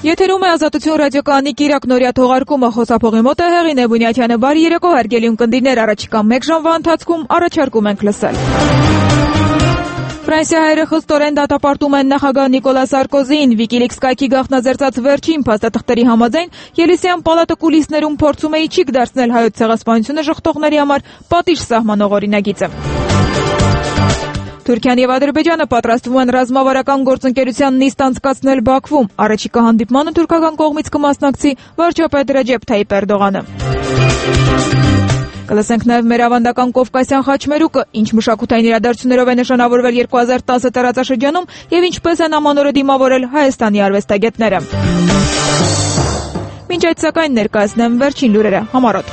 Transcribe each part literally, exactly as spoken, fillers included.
Եթերում է Ազատություն ռադիոկայանի կիրակ նորյա թողարկումը, խոսափողի մոտ է Հեղինե Բունյաթյանը։ Բարի երեկո, հարգելի ունկնդիրներ, առաջիկա մեկ ժամվա ընթացքում առաջարկում ենք լսել։ Ֆրանսիահայերը խստորեն դատապարտում են նախագահ Նիկոլա Սարկոզիին։ Wikileaks կայքի գաղտնաձեռծած վերջին փաստաթղթերի համաձայն Ելիսեյան պալատը կուլիսներում փորձում է իջիկ դարձնել հայոց ցեղասպանությունը շղթողների համար պատիժ սահմանող օրինագիծը։ Թուրքիան եւ Ադրբեջանը պատրաստվում են ռազմավարական գործընկերության նիստ անցկացնել Բաքվում։ Առաջիկա հանդիպմանը թուրքական կողմից կմասնակցի վարչապետ Ռեջեփ Թայիփ Էրդողանը։ Կլսենք նաև մեր ավանդական Կովկասյան խաչմերուկը, ինչ մշակութային իրադարձություններով է նշանավորվել երկու հազար տասը տարածաշրջանում եւ ինչպես են ամանորը դիմավորել Հայաստանի արվեստագետները։ Մինչ այդ սակայն ներկայացնեմ վերջին լուրերը համառոտ։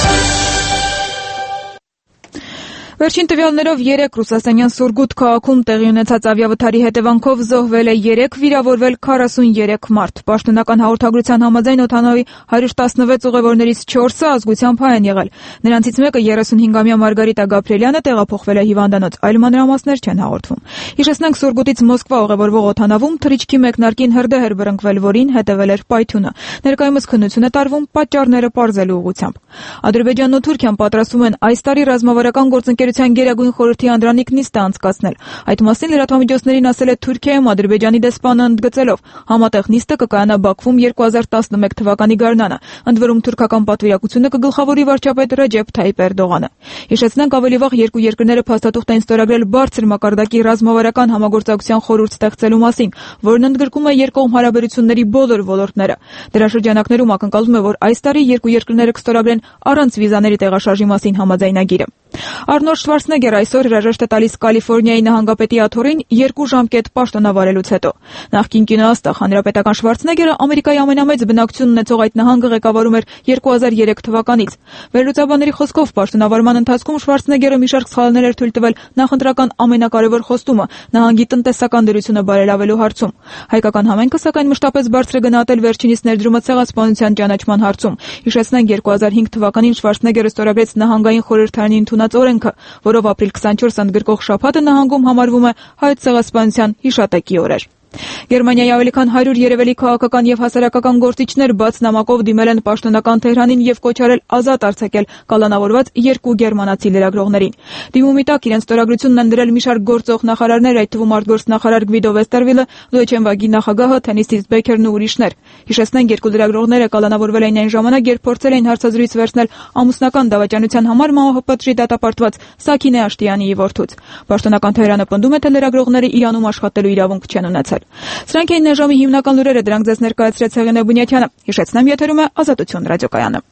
Վերջին տվյալներով երեք Ռուսաստանյան Սուրգութ քաղաքում տեղի ունեցած ավիավթարի հետևանքով զոհվել է երեք, վիրավորվել քառասուններեք մարդ։ Պաշտոնական հաղորդագրության համաձայն օդանավի հարյուր տասնվեց ուղևորներից չորսը ազգությամբ հայ են եղել։ Նրանցից մեկը երեսունհինգամյա Մարգարիտա Գաբրիելյանը տեղափոխվել է հիվանդանոց, այլ մանրամասներ չեն հաղորդվում։ Հիշեցնենք, Սուրգութից Մոսկվա ուղևորվող օդանավում թռիչքի մեկնարկին հրդեհ էր բռնկվել, որին հետևել էր պայթյունը։ Ներկայումս քննություն է տարվում պատճառները պարզելու ուղղությամբ։ Ադրբեջանն ու Թուրքիան պատրաստվում են այս տարի ռազմավարական գործընկերության Գերագույն խորհրդի անդրանիկ նիստ անցկացնել։ Այդ մասին լրատվամիջոցներին ասել է Թուրքիայում Ադրբեջանի դեսպանը ընդգծելով, համատեղ նիստը կկայանա Բաքվում երկու հազար տասնմեկ թվականի գարնանը։ Ընդ որում թուրքական պատվիրակությունը կգլխավորի վարչապետ Ռեջեփ Թայիփ Էրդողանը։ Հիշեցնենք, ավելի վաղ երկու երկրները փաստաթուղթ են ստորագրել բարձր մակարդակի ռազմավարական համագործակցության խորհուրդ ստեղծելու մասին, որն ընդգրկում է երկկողմ հարաբերությունների բոլոր ոլորտները։ Դրա շրջանակներում ակնկալվում է, որ այս տարի երկու երկրները կստորագրեն առանց վիզաների տեղաշարժի մասին համաձայնագիրը։ Արնոլդ Շվարցնեգերը այսօր հրաժեշտ է տալիս Կալիֆոռնիայի նահանգապետի աթոռին երկու ժամկետ պաշտոնավարելուց հետո։ Նախկին կինոաստղ հանրապետական Շվարցնեգերը Ամերիկայի ամենամեծ բնակչություն ունեցող այդ նահանգը ղեկավարում էր երկու հազար երեք թվականից։ Վերլուծաբանների խոսքով պաշտոնավարման ընթացքում Շվարցնեգերը մի շարք սխալներ էր թույլ տվել նախընտրական ամենակարևոր խոստումը՝ նահանգի տնտեսական դրությունը բարելավելու հարցում։ Հայկական համայնքը սակայն մշտապես բարձր է գնահատել վերջինիս ներդրումը ցեղասպանության ճանաչման հարցում։ Հիշեցնենք, երկու հազար հինգ թվականին Շվարցնեգերը ստորագրեց նահանգային խորհրդարանի ընդունած օրենքը, որով ապրիլ քսանչորսը ընդգրկող շաբաթը նահանգում համարվում է հայոց ցեղասպանության հիշատակի օրեր։ Գերմանիայի ավելի քան հարյուր երևելի քաղաքական եւ հասարակական գործիչներ բաց նամակով դիմել են պաշտոնական Թեհրանին եւ կոչ արել ազատ արձակել կալանավորված երկու գերմանացի լրագրողներին։ Դիմումի տակ իրենց ստորագրությունն են դրել մի շարք գործող նախարարներ, այդ թվում արտգործնախարար Գվիդո Վեստերվիլը, Դոյչենվագի նախագահը, Թենիսիս Բեքերն ու ուրիշներ։ Հիշեցնենք, երկու լրագրողները կալանավորվել էին այն ժամանակ, երբ փորձել էին հարցազրույց վերցնել ամուսնական դավաճանության համար մահապատժի դատապարտված Սաքինե Աշտիանիի որդուց։ Պաշտոնական Թեհրանը պնդում է, թե լրագրողները Իրանում աշխատելու իրավունք չեն ունեցել։ Սրանք էին այժմի հիմնական լուրերը, դրանք ձեզ ներկայացրեց Հեղինե Բունյաթյանը։ Հիշեցնեմ, եթերում է Ազատություն ռադիոկայանը։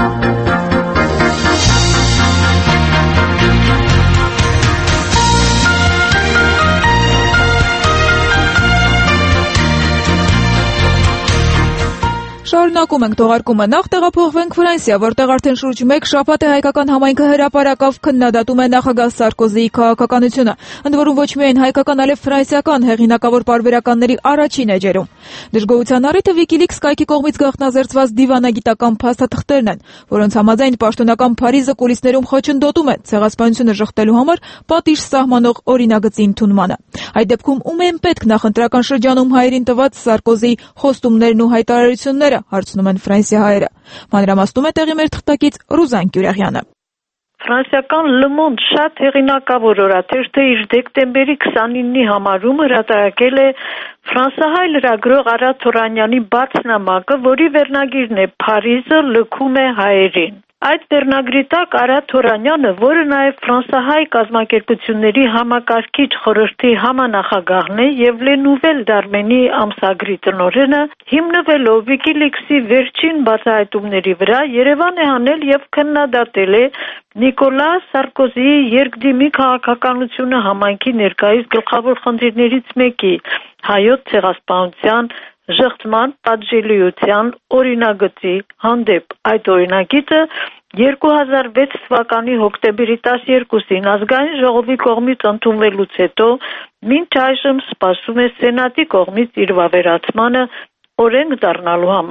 Շարունակում ենք թողարկումը, նախ տեղափոխվենք Ֆրանսիա, որտեղ արդեն շուրջ մեկ շաբաթ է հայկական համայնքը հրապարակավ քննադատում է նախագահ Սարկոզիի քաղաքականությունը, ընդ որում ոչ միայն հայկական, այլև ֆրանսիական հեղինակավոր պարբերականների առաջին էջերում։ Դժգոհության առիթը Wikileaks կայքի կողմից գաղտնաձեռծված դիվանագիտական փաստաթղթերն են, որոնց համաձայն պաշտոնական Փարիզը կուլիսներում խոչընդոտում է ցեղասպանությունը շղթելու համար պատիժ սահմանող օրինագծի ընդունմանը։ Այդ դեպքում ում են պետք նախընտրական շրջանում հայերին տված Սարկոզիի խոստումներն ու հայտարարությունները, հարցնում են ֆրանսիահայերը։ Մանրամասնում է տեղի մեր թղթակից Ռուզան Գյուրեղյանը։ Ֆրանսիական Le Monde շատ հեղինակավոր օրաթերթը իր դեկտեմբերի քսանինի համարում հրատարակել է ֆրանսահայ լրագրող Արա Թորանյանի բաց նամակը, որի վերնագիրն է «Փարիզը լքում է հայերին»։ Այդ վերնագրի տակ Արա Թորանյանը, որը նաև ֆրանսահայ կազմակերպությունների համակարգիչ խորհրդի համանախագահն է եւ Le Nouvel Darmeni ամսագրի տնօրենը, հիմնվելով Wikileaks-ի վերջին բացահայտումների վրա, Երևան է հանել եւ քննադատել է Նիկոլա Սարկոզիի երկդիմի քաղաքականությունը համայնքի ներկայիս գլխավոր խնդիրներից մեկի՝ հայոց ցեղասպանության ժխտման պատժելիության օրինագծի հանդեպ։ Այդ օրինագիծը երկու հազար վեց թվականի հոկտեմբերի տասներկուսին ազգային ժողովի կողմից ընդունվելուց հետո մինչ այժմ սպասում է Սենատի կողմից իր վավերացմանը օրենք դառնալու համար։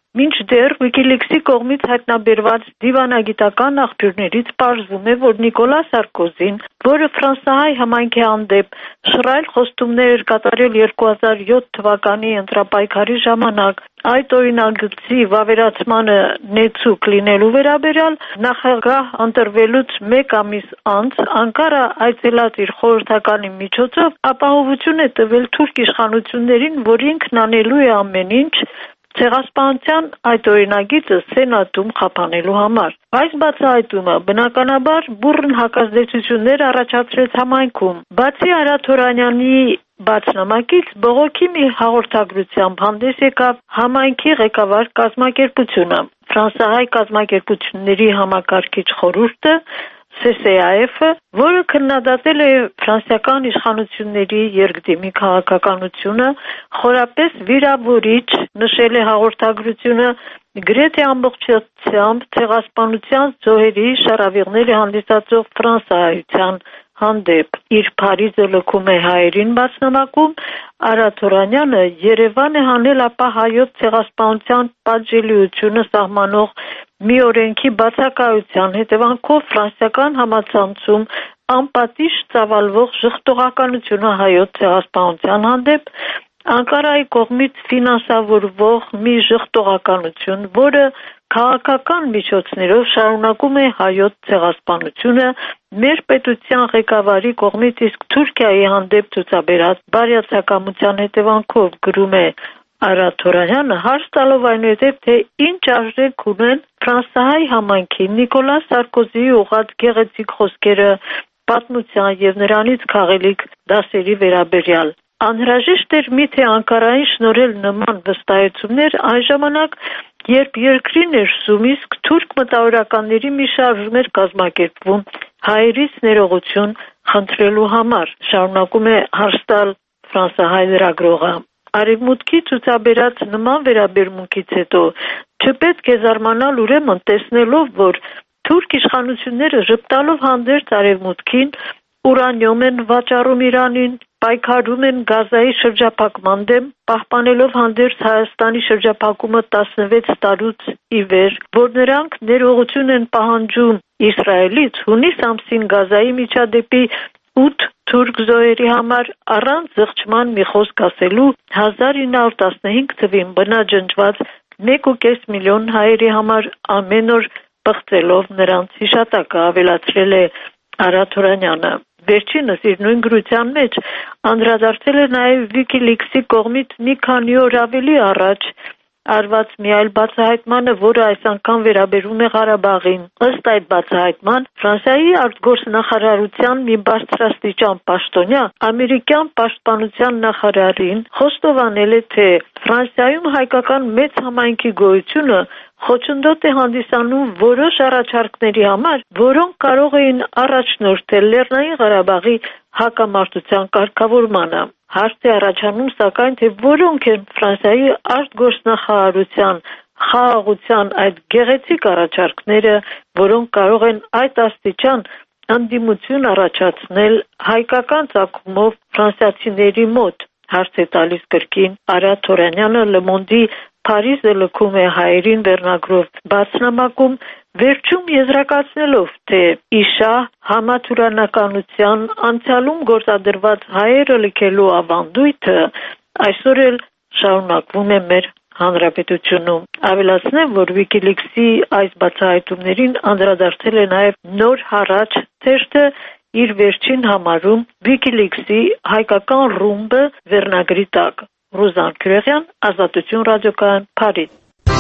Մինչդեռ WikiLeaks-ի կողմից հայտնաբերված դիվանագիտական աղբյուրներից պարզվում է, որ Նիկոլա Սարկոզին, որը ֆրանսահայ համայնքի հանդեպ շռայլ խոստումներ էր կատարել երկու հազար յոթ թվականի ընտրապայքարի ժամանակ, այդ օրինագծի վավերացմանը նեցուկ լինելու վերաբերյալ նախագահ ընտրվելուց մեկ ամիս անց Անկարա այցելած իր խորհրդականի միջոցով ապահովություն է տվել թուրք իշխանություններին, որ ինքն անելու է ամեն ինչ ցեղասպանության այդ օրինագիծը սենատում խափանելու համար։ Այս բացահայտումը բնականաբար բուռն հակազդեցություններ առաջացրեց համայնքում։ Բացի Արա Թորանյանի բացնամակից բողոքի մի հաղորդագրությամբ հանդես եկավ համայնքի ղեկավար կազմակերպությունը։ Ֆրանսահայ կազմակերպությունների համակարգիչ խորհուրդը C C A F-ը, որը քննադատել է ֆրանսիական իշխանությունների երկդիմի քաղաքականությունը, խորապես վիրավորիչ նշել է հաղորդագրությունը, գրեթե ամբողջությամբ ցեղասպանության զոհերի շարավիղներ է հանդիսացող ֆրանսահայության հանդեպ։ Իր Փարիզը լքում է հայերին բացնամակում Արա Թորանյանը Երևան է հանել ապա հայոց ցեղասպանության պատժելիությունը սահմանող մի օրենքի բացակայության հետևանքով ֆրանսիական համացանցում անպատիժ ծավալվող ժխտողականությունը հայոց ցեղասպանության հանդեպ Անկարայի կողմից ֆինանսավորվող մի ժխտողականություն, որը քաղաքական միջոցներով շարունակում է հայոց ցեղասպանությունը, մեր պետության ղեկավարի կողմից իսկ Թուրքիայի հանդեպ ցուցաբերած բարյացակամության հետևանքով, գրում է Արա Թորանյանը, հարց տալով այնուհետև, թե ինչ արժեք ունեն ֆրանսահայ համայնքի Նիկոլա Սարկոզիի ուղղած գեղեցիկ խոսքերը պատմության եւ նրանից քաղելիք դասերի վերաբերյալ։ Անհրաժեշտ էր միթե Անկարային շնորհել նման վստահեցումներ այն ժամանակ, երբ երկրի ներսում իսկ թուրք մտավորականների մի շարժում էր կազմակերպվում հայերից ներողություն խնդրելու համար, շարունակում է հարց տալ ֆրանսահայ լրագրողը։ Արևմուտքի ցուցաբերած նման վերաբերմունքից հետո չպետք է զարմանալ ուրեմն տեսնելով, որ թուրք իշխանությունները ժպտալով հանդերձ Արևմուտքին ուրանիում են վաճառում Իրանին, պայքարում են Գազայի շրջափակման դեմ, պահպանելով հանդերձ Հայաստանի շրջափակումը տասնվեց տարուց ի վեր, որ նրանք ներողություն են պահանջում Իսրայելից հունիս ամսին Գազայի միջադեպի ութ թուրք զոհերի համար առանց զղջման մի խոսք ասելու հազար ինը հարյուր տասնհինգ թվին բնաջնջված մեկ ու կես միլիոն հայերի համար ամեն օր պղծելով նրանց հիշատակը, ավելացրել է Արա Թորանյանը։ Վերջինս իր նույն գրության մեջ անդրադարձել է նաև WikiLeaks-ի կողմից մի քանի օր ավելի առաջ արված մի այլ բացահայտմանը, որը այս անգամ վերաբերում է Ղարաբաղին։ Ըստ այդ բացահայտման, Ֆրանսիայի արտգործնախարարության մի բարձրաստիճան պաշտոնյա ամերիկյան պաշտպանության նախարարին խոստովանել է, թե Ֆրանսիայում հայկական մեծ համայնքի գոյությունը խոչընդոտ է հանդիսանում որոշ առաջարկների համար, որոնք կարող էին առաջնորդել Լեռնային Ղարաբաղի հակամարտության կարգավորմանը։ Հարց է առաջանում, սակայն, թե որոնք են Ֆրանսիայի արտգործնախարարության խաղաղության այդ գեղեցիկ առաջարկները, որոնք կարող են այդ աստիճան ընդդիմություն առաջացնել հայկական ծագումով ֆրանսիացիների մոտ։ Հարց է տալիս կրկին Արա Թորանյանը Le Monde-ի Փարիզը լքում է հայերին վերնագրով բացնամակում, վերջում եզրակացնելով, թե իշա համաթուրանականության անցյալում գործադրված հայերը լքելու ավանդույթը այսօր էլ շարունակվում է մեր հանրապետությունում։ Ավելացնեմ, որ WikiLeaks-ի այս բացահայտումներին անդրադարձել է նաև Նոր հարաճ թերթը իր վերջին համարում WikiLeaks-ի հայկական ռումբը վերնագրի տակ։ Ռուզան Քյուրեղյան, Ազատություն ռադիոկայան, Փարիզ։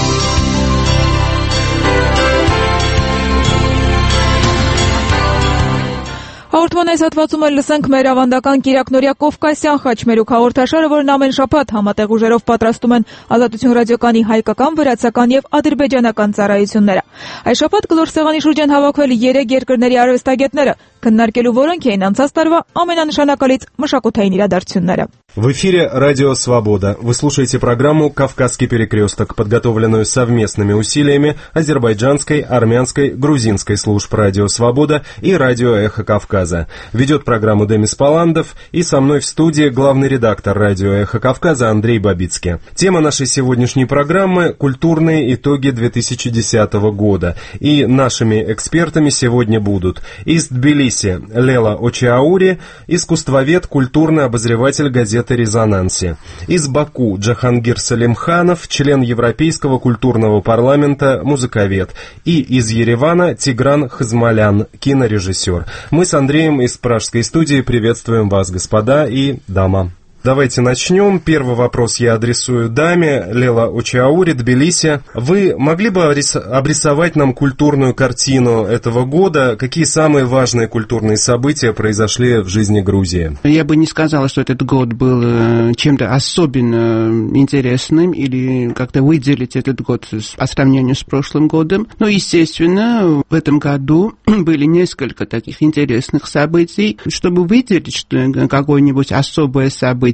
Հաղորդման այս հատվածում էլ լսենք մեր ավանդական Կիրակնորյա Կովկասյան խաչմերուկ հաղորդաշարը, որն ամեն շաբաթ համատեղ ուժերով պատրաստում են Ազատություն ռադիոկանի հայկական, վրացական եւ ադրբեջանական ծառայությունները։ Այս շաբաթ գլորսեղանի շուրջ են հավաքվել երեք երկրների արվեստագետները՝ քննարկելու, որոնք էին անցած տարվա ամենանշանակալից մշակութային իրադարձությունները։ В эфире «Радио Свобода». Вы слушаете программу «Кавказский перекресток», подготовленную совместными усилиями азербайджанской, армянской, грузинской служб «Радио Свобода» и «Радио Эхо Кавказа». Ведет программу Демис Паландов, и со мной в студии главный редактор «Радио Эхо Кавказа» Андрей Бабицкий. Тема нашей сегодняшней программы – культурные итоги две тысячи десятого года. И нашими экспертами сегодня будут из Тбилиси Лела Очиаури, искусствовед, культурный обозреватель газеты «Резонансе». Из Баку Джахангир Салимханов, член Европейского культурного парламента, музыковед. И из Еревана Тигран Хазмалян, кинорежиссер. Мы с Андреем из пражской студии приветствуем вас, господа и дама. Давайте начнем. Первый вопрос я адресую даме. Лела Очиаури, Тбилиси. Вы могли бы обрисовать нам культурную картину этого года? Какие самые важные культурные события произошли в жизни Грузии? Я бы не сказала, что этот год был чем-то особенно интересным или как-то выделить этот год по сравнению с прошлым годом. Но, естественно, в этом году были несколько таких интересных событий. Чтобы выделить какое-нибудь особое событие,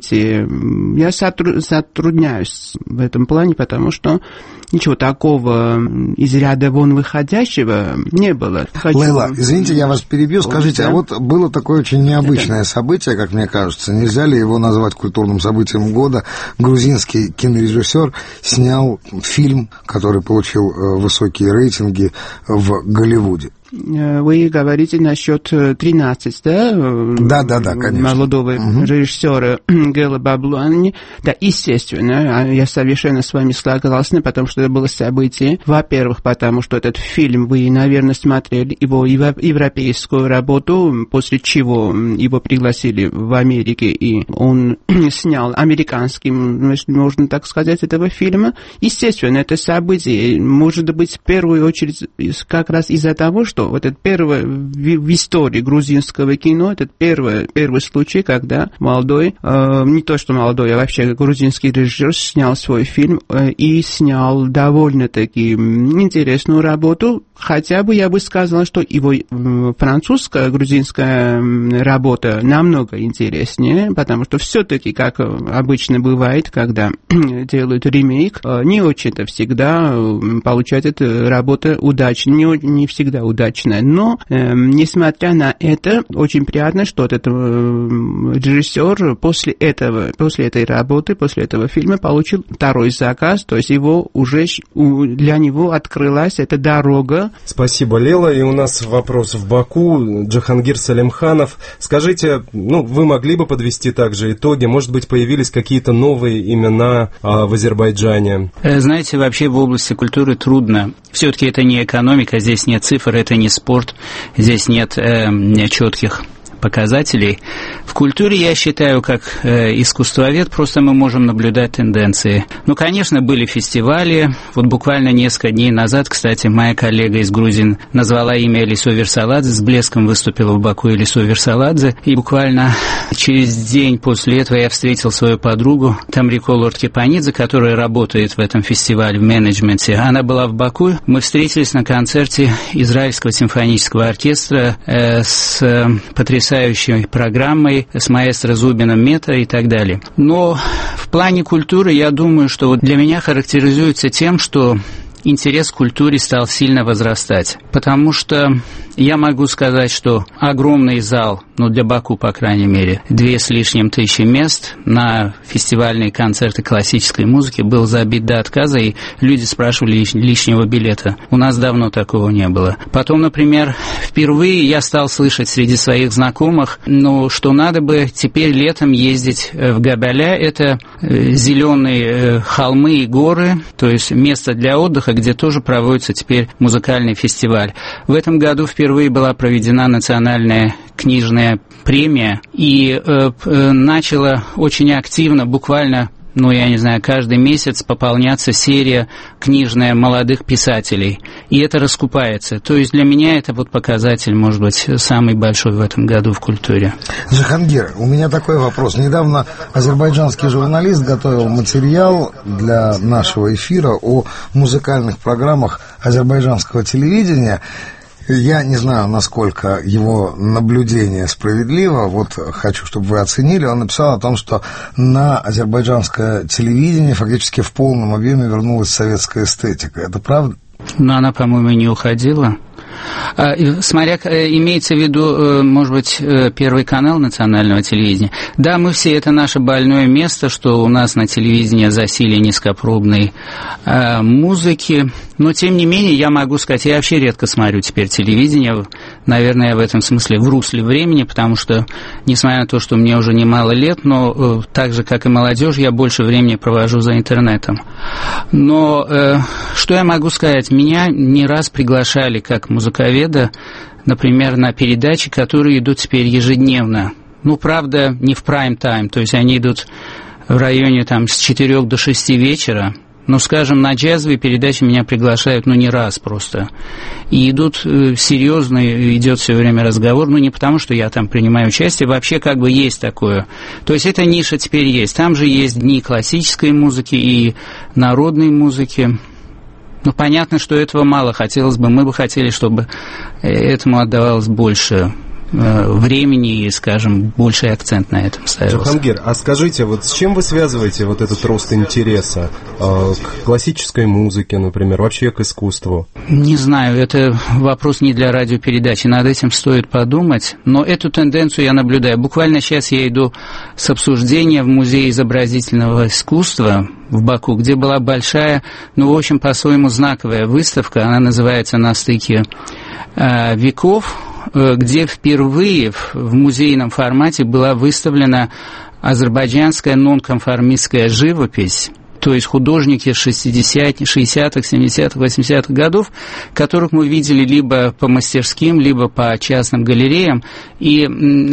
я затрудняюсь в этом плане, потому что ничего такого из ряда вон выходящего не было. Хочу... Лейла, извините, я вас перебью. Скажите, да? А вот было такое очень необычное Это... событие, как мне кажется. Нельзя ли его назвать культурным событием года? Грузинский кинорежиссер снял фильм, который получил высокие рейтинги в Голливуде. Вы говорите насчет тринадцать, да? Да, да, да, конечно. Молодого угу. режиссера Гела Баблуани. Да, естественно, я совершенно с вами согласна, потому что это было событие. Во-первых, потому что этот фильм вы, наверное, смотрели его европейскую работу, после чего его пригласили в Америке, и он снял американским, если можно так сказать, этого фильма. Естественно, это событие может быть в первую очередь как раз из-за того, что вот это первое в, в истории грузинского кино, это первый, первый случай, когда молодой, э, не то что молодой, а вообще грузинский режиссер снял свой фильм э, и снял довольно-таки интересную работу. Хотя бы я бы сказала, что его э, французская, грузинская работа намного интереснее, потому что все-таки, как обычно бывает, когда делают ремейк, э, не очень-то всегда получается эта работа удачной, не, не всегда удачной. Но, э, несмотря на это, очень приятно, что этот э, режиссер после этого, после этой работы, после этого фильма получил второй заказ, то есть его уже для него открылась эта дорога. Спасибо, Лела. И у нас вопрос в Баку. Джахангир Салимханов. Скажите, ну, вы могли бы подвести также итоги? Может быть, появились какие-то новые имена а, в Азербайджане? Знаете, вообще в области культуры трудно. Все-таки это не экономика, здесь нет цифр, это не спорт, здесь нет э, четких показателей. В культуре, я считаю, как э, искусствовед, просто мы можем наблюдать тенденции. Ну, конечно, были фестивали. Вот буквально несколько дней назад, кстати, моя коллега из Грузии назвала имя Элисо Версаладзе, с блеском выступила в Баку Элисо Версаладзе. И буквально через день после этого я встретил свою подругу Тамрико Лорд-Кепанидзе, которая работает в этом фестивале в менеджменте. Она была в Баку. Мы встретились на концерте Израильского симфонического оркестра э, с э, потрясающей программой, с маэстро Зубином Мета и так далее. Но в плане культуры, я думаю, что вот для меня характеризуется тем, что интерес к культуре стал сильно возрастать. Потому что я могу сказать, что огромный зал, ну для Баку, по крайней мере, две с лишним тысячи мест на фестивальные концерты классической музыки был забит до отказа, и люди спрашивали лишнего билета. У нас давно такого не было. Потом, например, впервые я стал слышать среди своих знакомых, ну, что надо бы теперь летом ездить в Габаля. Это зеленые холмы и горы, то есть место для отдыха, где тоже проводится теперь музыкальный фестиваль. В этом году впервые была проведена национальная книжная премия, и э, э, начала очень активно, буквально, ну, я не знаю, каждый месяц пополняться серия книжная молодых писателей. И это раскупается. То есть для меня это вот показатель, может быть, самый большой в этом году в культуре. Джахангир, у меня такой вопрос. Недавно азербайджанский журналист готовил материал для нашего эфира о музыкальных программах азербайджанского телевидения. Я не знаю, насколько его наблюдение справедливо. Вот хочу, чтобы вы оценили. Он написал о том, что на азербайджанское телевидение фактически в полном объеме вернулась советская эстетика. Это правда? Но она, по-моему, не уходила. Смотря, имеется в виду, может быть, Первый канал национального телевидения. Да, мы все, это наше больное место, что у нас на телевидении засилие низкопробной музыки. Но, тем не менее, я могу сказать, я вообще редко смотрю теперь телевидение. Наверное, я в этом смысле в русле времени, потому что, несмотря на то, что мне уже немало лет, но так же, как и молодежь, я больше времени провожу за интернетом. Но что я могу сказать? Меня не раз приглашали как музыковеда, например, на передачи, которые идут теперь ежедневно. Ну, правда, не в прайм-тайм, то есть они идут в районе там, с четырёх до шести вечера. Ну, скажем, на джазовые передачи меня приглашают, ну, не раз просто. И идут э, серьезно, идет все время разговор, ну, не потому, что я там принимаю участие, вообще как бы есть такое. То есть эта ниша теперь есть. Там же есть дни классической музыки и народной музыки. Ну, понятно, что этого мало. Хотелось бы, мы бы хотели, чтобы этому отдавалось больше времени и, скажем, больший акцент на этом ставился. Джахангир, а скажите, вот с чем вы связываете вот этот рост интереса э, к классической музыке, например, вообще к искусству? Не знаю, это вопрос не для радиопередачи, над этим стоит подумать, но эту тенденцию я наблюдаю. Буквально сейчас я иду с обсуждения в Музее изобразительного искусства в Баку, где была большая, ну, в общем, по-своему знаковая выставка, она называется «На стыке э, веков», где впервые в музейном формате была выставлена азербайджанская нонконформистская живопись, то есть художники шестидесятых, шестидесятых, семидесятых, восьмидесятых годов, которых мы видели либо по мастерским, либо по частным галереям. И,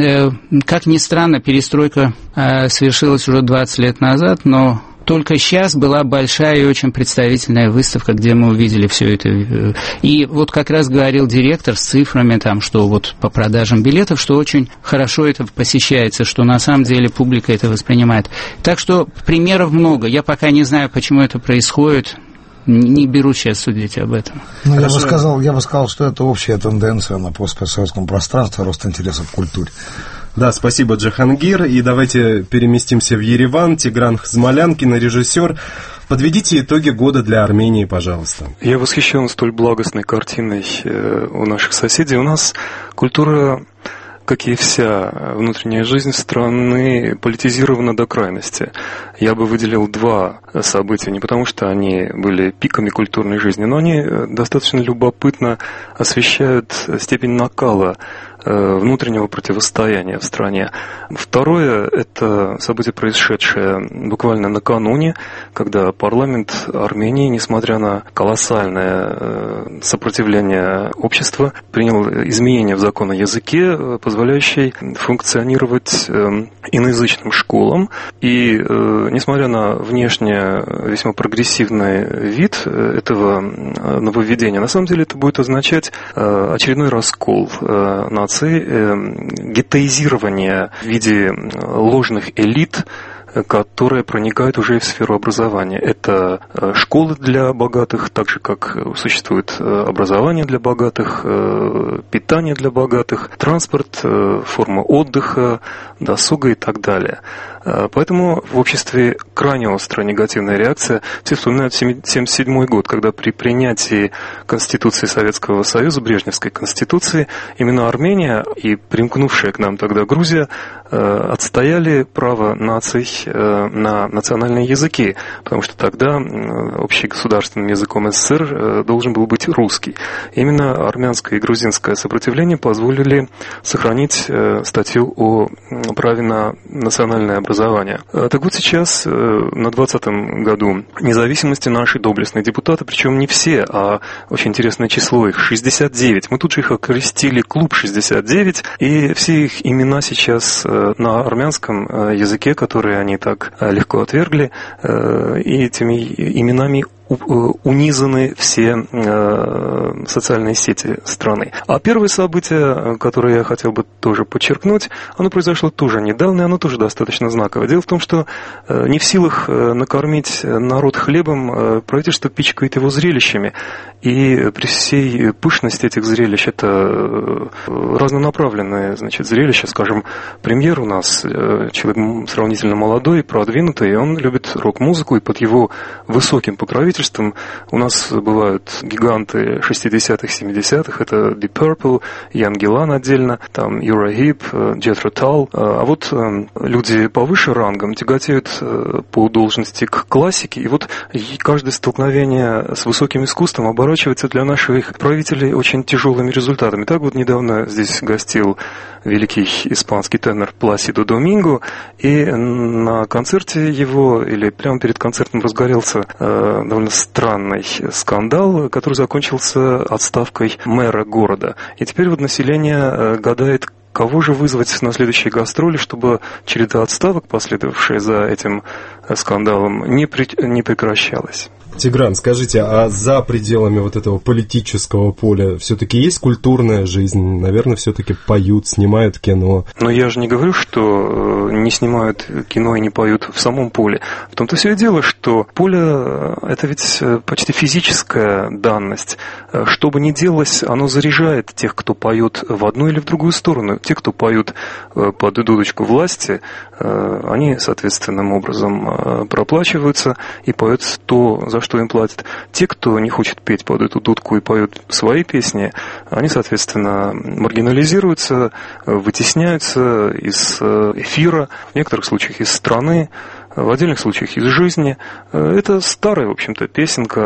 как ни странно, перестройка совершилась уже двадцать лет назад, но только сейчас была большая и очень представительная выставка, где мы увидели все это. И вот как раз говорил директор с цифрами, там, что вот по продажам билетов, что очень хорошо это посещается, что на самом деле публика это воспринимает. Так что примеров много. Я пока не знаю, почему это происходит. Не беру сейчас судить об этом. Ну, я бы сказал, я бы сказал, что это общая тенденция на постсоветском пространстве, рост интереса к культуре. Да, спасибо, Джахангир. И давайте переместимся в Ереван. Тигран Хзмалян, кинорежиссер. Подведите итоги года для Армении, пожалуйста. Я восхищен столь благостной картиной у наших соседей. У нас культура, как и вся внутренняя жизнь страны, политизирована до крайности. Я бы выделил два события, не потому что они были пиками культурной жизни, но они достаточно любопытно освещают степень накала внутреннего противостояния в стране. Второе – это событие, происшедшее буквально накануне, когда парламент Армении, несмотря на колоссальное сопротивление общества, принял изменения в закон о языке, позволяющие функционировать иноязычным школам. И, несмотря на внешне весьма прогрессивный вид этого нововведения, на самом деле это будет означать очередной раскол нации, геттоизирование в виде ложных элит, которые проникают уже в сферу образования. Это школы для богатых, так же, как существует образование для богатых, питание для богатых, транспорт, форма отдыха, досуга и так далее. Поэтому в обществе крайне острая негативная реакция. Все вспоминают семьдесят седьмой год, когда при принятии Конституции Советского Союза, Брежневской Конституции, именно Армения и примкнувшая к нам тогда Грузия отстояли право наций на национальные языки, потому что тогда общегосударственным языком СССР должен был быть русский. Именно армянское и грузинское сопротивление позволили сохранить статью о праве на национальное образование. Так вот сейчас, на двадцатом году независимости, наши доблестные депутаты, причем не все, а очень интересное число их, шестьдесят девять. Мы тут же их окрестили клуб шестьдесят девять, и все их имена сейчас на армянском языке, которые они так легко отвергли, и этими именами унизаны все социальные сети страны. А первое событие, которое я хотел бы тоже подчеркнуть, оно произошло тоже недавно, и оно тоже достаточно знаковое. Дело в том, что не в силах накормить народ хлебом, правительство пичкает его зрелищами. И при всей пышности этих зрелищ, это разнонаправленное, значит, зрелище, скажем, премьер у нас, человек сравнительно молодой, продвинутый, и он любит рок-музыку, и под его высоким покровительством у нас бывают гиганты шестидесятых, семидесятых, это Deep Purple, Ян Гиллан отдельно, там Юра Хип, Джethro Tull, а вот люди повыше рангом тяготеют по должности к классике, и вот каждое столкновение с высоким искусством оборачивается для наших правителей очень тяжелыми результатами. Так вот недавно здесь гостил великий испанский тенор Пласидо Доминго, и на концерте его, или прямо перед концертом разгорелся э, довольно странный скандал, который закончился отставкой мэра города. И теперь вот население э, гадает, кого же вызвать на следующие гастроли, чтобы череда отставок, последовавшая за этим скандалом, не, при... не прекращалась. Тигран, скажите, а за пределами вот этого политического поля все-таки есть культурная жизнь? Наверное, все-таки поют, снимают кино. Но я же не говорю, что не снимают кино и не поют в самом поле. В том-то все и дело, что поле – это ведь почти физическая данность. Что бы ни делалось, оно заряжает тех, кто поет в одну или в другую сторону. Те, кто поют под дудочку власти, они соответственным образом проплачиваются и поют то, за что им платят. Те, кто не хочет петь под эту дудку и поют свои песни, они, соответственно, маргинализируются, вытесняются из эфира, в некоторых случаях из страны, в отдельных случаях из жизни. Это старая, в общем-то, песенка.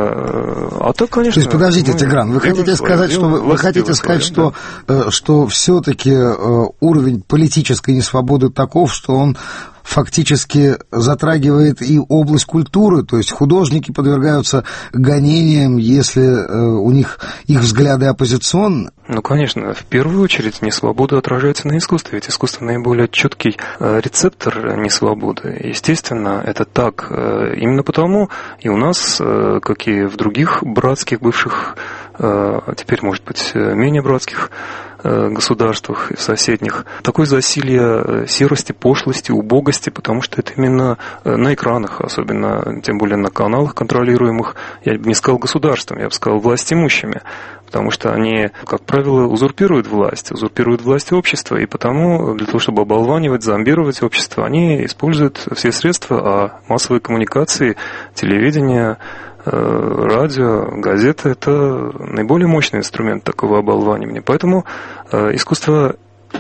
А так, конечно... То есть, подождите, ну, Тигран, вы хотите сказать, что, вы, вы хотите сказать, что, да. что все-таки уровень политической несвободы таков, что он фактически затрагивает и область культуры, то есть художники подвергаются гонениям, если у них их взгляды оппозиционны? Ну, конечно, в первую очередь несвобода отражается на искусстве, ведь искусство наиболее четкий рецептор несвободы. Естественно, это так. Именно потому и у нас, как и в других братских бывших, теперь, может быть, менее братских государствах и соседних, такое засилье серости, пошлости, убогости, потому что это именно на экранах, особенно, тем более на каналах контролируемых, я бы не сказал государством, я бы сказал властимущими, потому что они, как правило, узурпируют власть, узурпируют власть общества, и потому для того, чтобы оболванивать, зомбировать общество, они используют все средства, а массовые коммуникации, телевидение, радио, газеты – это наиболее мощный инструмент такого оболванивания. Поэтому искусство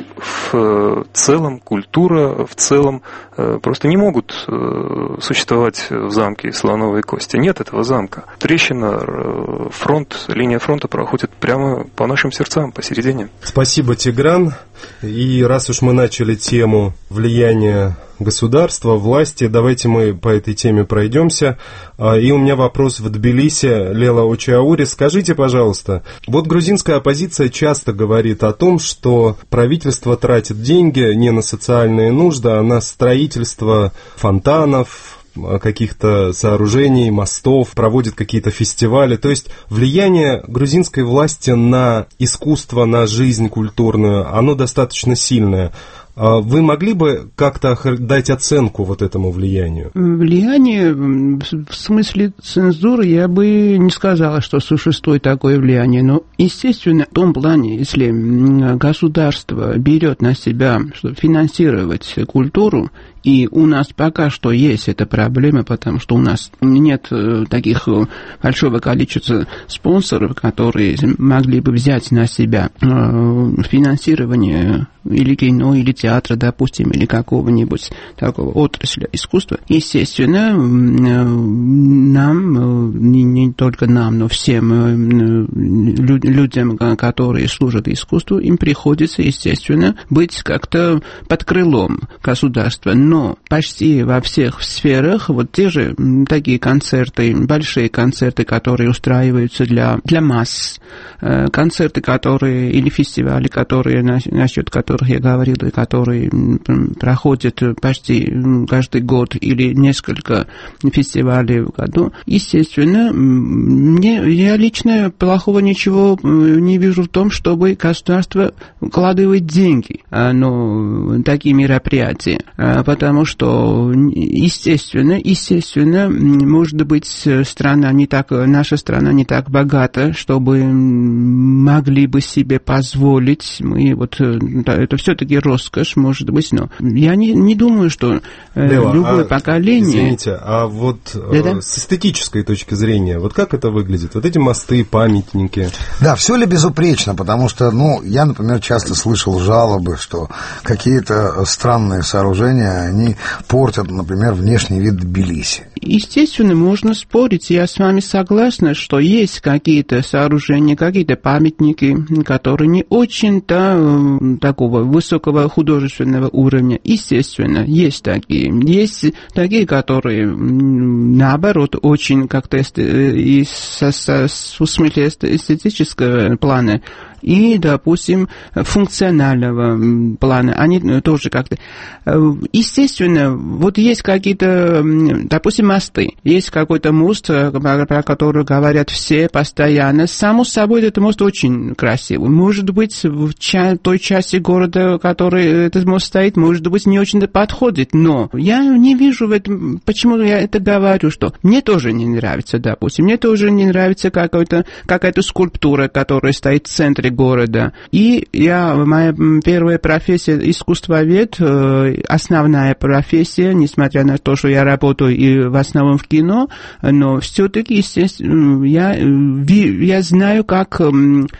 в целом, культура в целом просто не могут существовать в замке слоновой кости. Нет этого замка. Трещина, фронт, линия фронта проходит прямо по нашим сердцам, посередине. Спасибо, Тигран. И раз уж мы начали тему влияния государства, власти, давайте мы по этой теме пройдемся. И у меня вопрос в Тбилиси. Лела Очаури, скажите, пожалуйста, вот грузинская оппозиция часто говорит о том, что правительство тратит деньги не на социальные нужды, а на строительство фонтанов, каких-то сооружений, мостов, проводит какие-то фестивали. То есть влияние грузинской власти на искусство, на жизнь культурную, оно достаточно сильное. Вы могли бы как-то дать оценку вот этому влиянию? Влияние, в смысле цензуры, я бы не сказала, что существует такое влияние. Но, естественно, в том плане, если государство берет на себя, чтобы финансировать культуру, и у нас пока что есть эта проблема, потому что у нас нет таких большого количества спонсоров, которые могли бы взять на себя финансирование или кино, или театра, допустим, или какого-нибудь такого отрасли искусства. Естественно, нам, не, не только нам, но всем людям, которые служат искусству, им приходится, естественно, быть как-то под крылом государства, но почти во всех сферах вот те же такие концерты, большие концерты, которые устраиваются для, для масс, концерты, которые, или фестивали, которые, насчет которых я говорил, которые проходят почти каждый год или несколько фестивалей в году, естественно, мне, я лично плохого ничего не вижу в том, чтобы государство вкладывает деньги на такие мероприятия, потому что, естественно, естественно, может быть, страна не так, наша страна не так богата, чтобы могли бы себе позволить, мы вот, это все-таки роскошь, может быть, но я не, не думаю, что Дева, любое а, поколение... Извините, а вот Да-да. с эстетической точки зрения, вот как это выглядит? Вот эти мосты, памятники. Да, все ли безупречно, потому что, ну, я, например, часто слышал жалобы, что какие-то странные сооружения, они портят, например, внешний вид Тбилиси. Естественно, можно спорить, я с вами согласна, что есть какие-то сооружения, какие-то памятники, которые не очень-то э, такого высокого художественного уровня. Естественно, есть такие. Есть такие, которые, наоборот, очень как-то и со, со, в смысле эстетического плана, и, допустим, функционального плана, они тоже как-то... Естественно, вот есть какие-то, допустим, мосты. Есть какой-то мост, про который говорят все постоянно. Само собой, этот мост очень красивый. Может быть, в ча- той части города, в которой этот мост стоит, может быть, не очень-то подходит. Но я не вижу в этом... Почему я это говорю, что мне тоже не нравится, допустим. Мне тоже не нравится какая-то, какая-то скульптура, которая стоит в центре города. И я, моя первая профессия искусствовед, основная профессия, несмотря на то, что я работаю и в основном в кино, но все-таки, естественно, я, я знаю, как у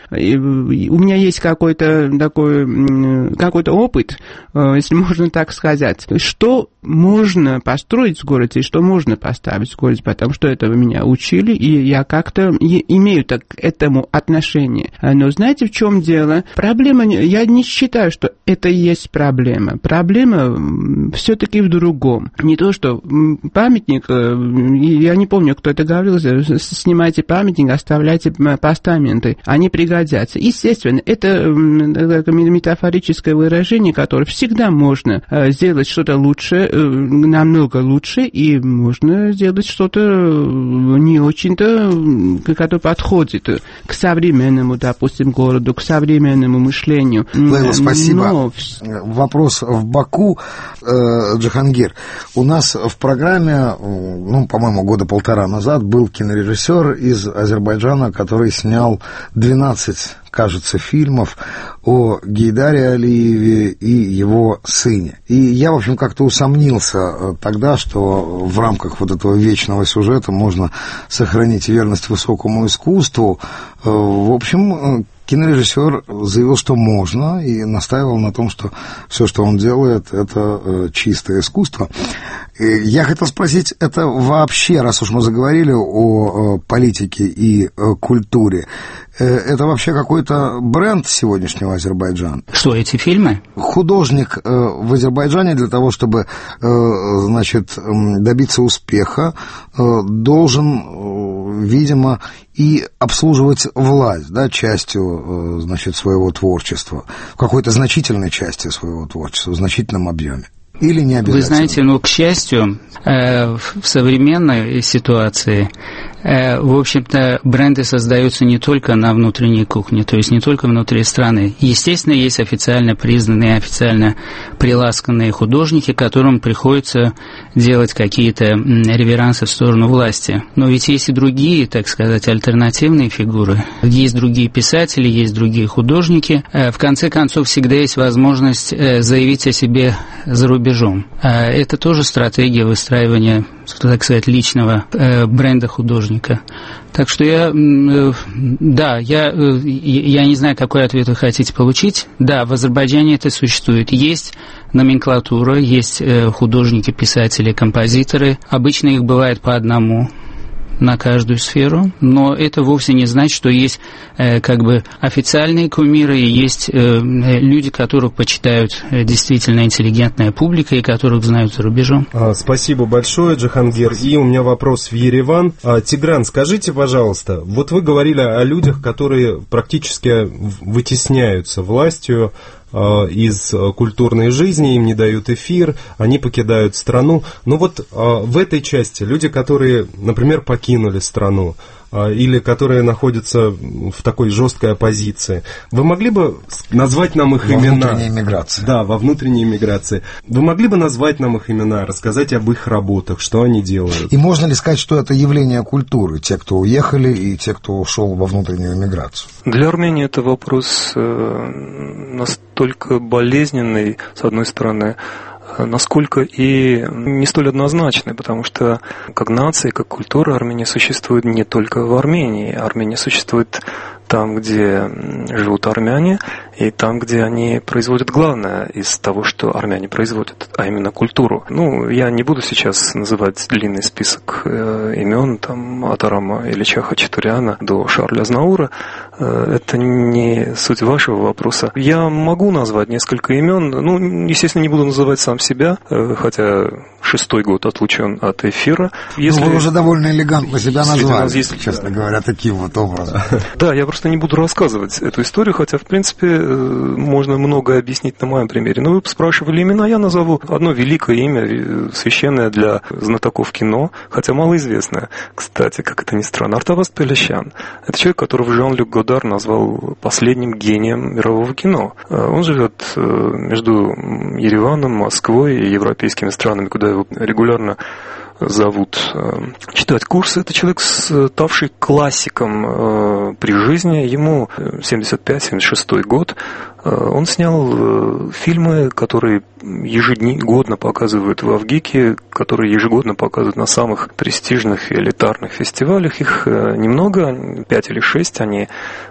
меня есть какой-то такой, какой-то опыт, если можно так сказать, что можно построить в городе, что можно поставить в городе, потому что этого меня учили, и я как-то имею так к этому отношение. Но знаете, в чем дело? Проблема, я не считаю, что это и есть проблема. Проблема все-таки в другом. Не то, что памятник, я не помню, кто это говорил, снимайте памятник, оставляйте постаменты, они пригодятся. Естественно, это метафорическое выражение, которое всегда можно сделать что-то лучше, намного лучше, и можно сделать что-то не очень-то, которое подходит к современному, допустим, городу, к современному мышлению. Лейла, спасибо. Но... Вопрос в Баку, э, Джахангир. У нас в программе, ну, по-моему, года полтора назад был кинорежиссер из Азербайджана, который снял двенадцать, кажется, фильмов о Гейдаре Алиеве и его сыне. И я, в общем, как-то усомнился тогда, что в рамках вот этого вечного сюжета можно сохранить верность высокому искусству. В общем, кинорежиссер заявил, что можно, и настаивал на том, что все, что он делает, это чистое искусство. Я хотел спросить, это вообще, раз уж мы заговорили о политике и культуре, это вообще какой-то бренд сегодняшнего Азербайджана? Что, эти фильмы? Художник в Азербайджане для того, чтобы, значит, добиться успеха, должен, видимо, и обслуживать власть, да, частью, значит, своего творчества, в какой-то значительной части своего творчества, в значительном объеме. Или не обязательно? Вы знаете, ну, к счастью, э, в современной ситуации, э, в общем-то, бренды создаются не только на внутренней кухне, то есть не только внутри страны. Естественно, есть официально признанные, официально приласканные художники, которым приходится делать какие-то реверансы в сторону власти. Но ведь есть и другие, так сказать, альтернативные фигуры. Есть другие писатели, есть другие художники. Э, в конце концов, всегда есть возможность э, заявить о себе за рубежом. Это тоже стратегия выстраивания, так сказать, личного бренда художника. Так что я, да, я, я не знаю, какой ответ вы хотите получить. Да, в Азербайджане это существует. Есть номенклатура, есть художники, писатели, композиторы. Обычно их бывает по одному. на каждую сферу, но это вовсе не значит, что есть э, как бы официальные кумиры, и есть э, люди, которых почитают э, действительно интеллигентная публика и которых знают за рубежом. А, спасибо большое, Джахангир. И у меня вопрос в Ереван. А, Тигран, скажите, пожалуйста, вот вы говорили о людях, которые практически вытесняются властью из культурной жизни, им не дают эфир, они покидают страну. Но вот в этой части люди, которые, например, покинули страну, или которые находятся в такой жесткой оппозиции, вы могли бы назвать нам их во имена? Во внутренней эмиграции. Да, во внутренней эмиграции. Вы могли бы назвать нам их имена, рассказать об их работах, что они делают? И можно ли сказать, что это явление культуры, те, кто уехали, и те, кто ушел во внутреннюю эмиграцию? Для Армении это вопрос настолько болезненный, с одной стороны, насколько и не столь однозначный, потому что как нация, как культура Армения существует не только в Армении. Армения существует там, где живут армяне, и там, где они производят главное из того, что армяне производят, а именно культуру. Ну, я не буду сейчас называть длинный список э, имен, там, от Арама Ильича Хачатуряна до Шарля Азнаура. Э, это не суть вашего вопроса. Я могу назвать несколько имен, ну, естественно, не буду называть сам себя, э, хотя шестой год отлучен от эфира. Если... Ну, вы уже довольно элегантно себя назвали, есть... честно говоря, таким вот образом. Да, я просто не буду рассказывать эту историю, хотя, в принципе, можно многое объяснить на моем примере. Но вы спрашивали имена, я назову одно великое имя, священное для знатоков кино, хотя малоизвестное, кстати, как это ни странно, Артаваст Пелещян. Это человек, которого Жан-Люк Годар назвал последним гением мирового кино. Он живет между Ереваном, Москвой и европейскими странами, куда его регулярно зовут читать курсы. Это человек, ставший классиком при жизни. Ему семьдесят пятый — семьдесят шестой год. Он снял фильмы, которые ежегодно показывают в Авгике, которые ежегодно показывают на самых престижных и элитарных фестивалях. Их немного, пять или шесть, они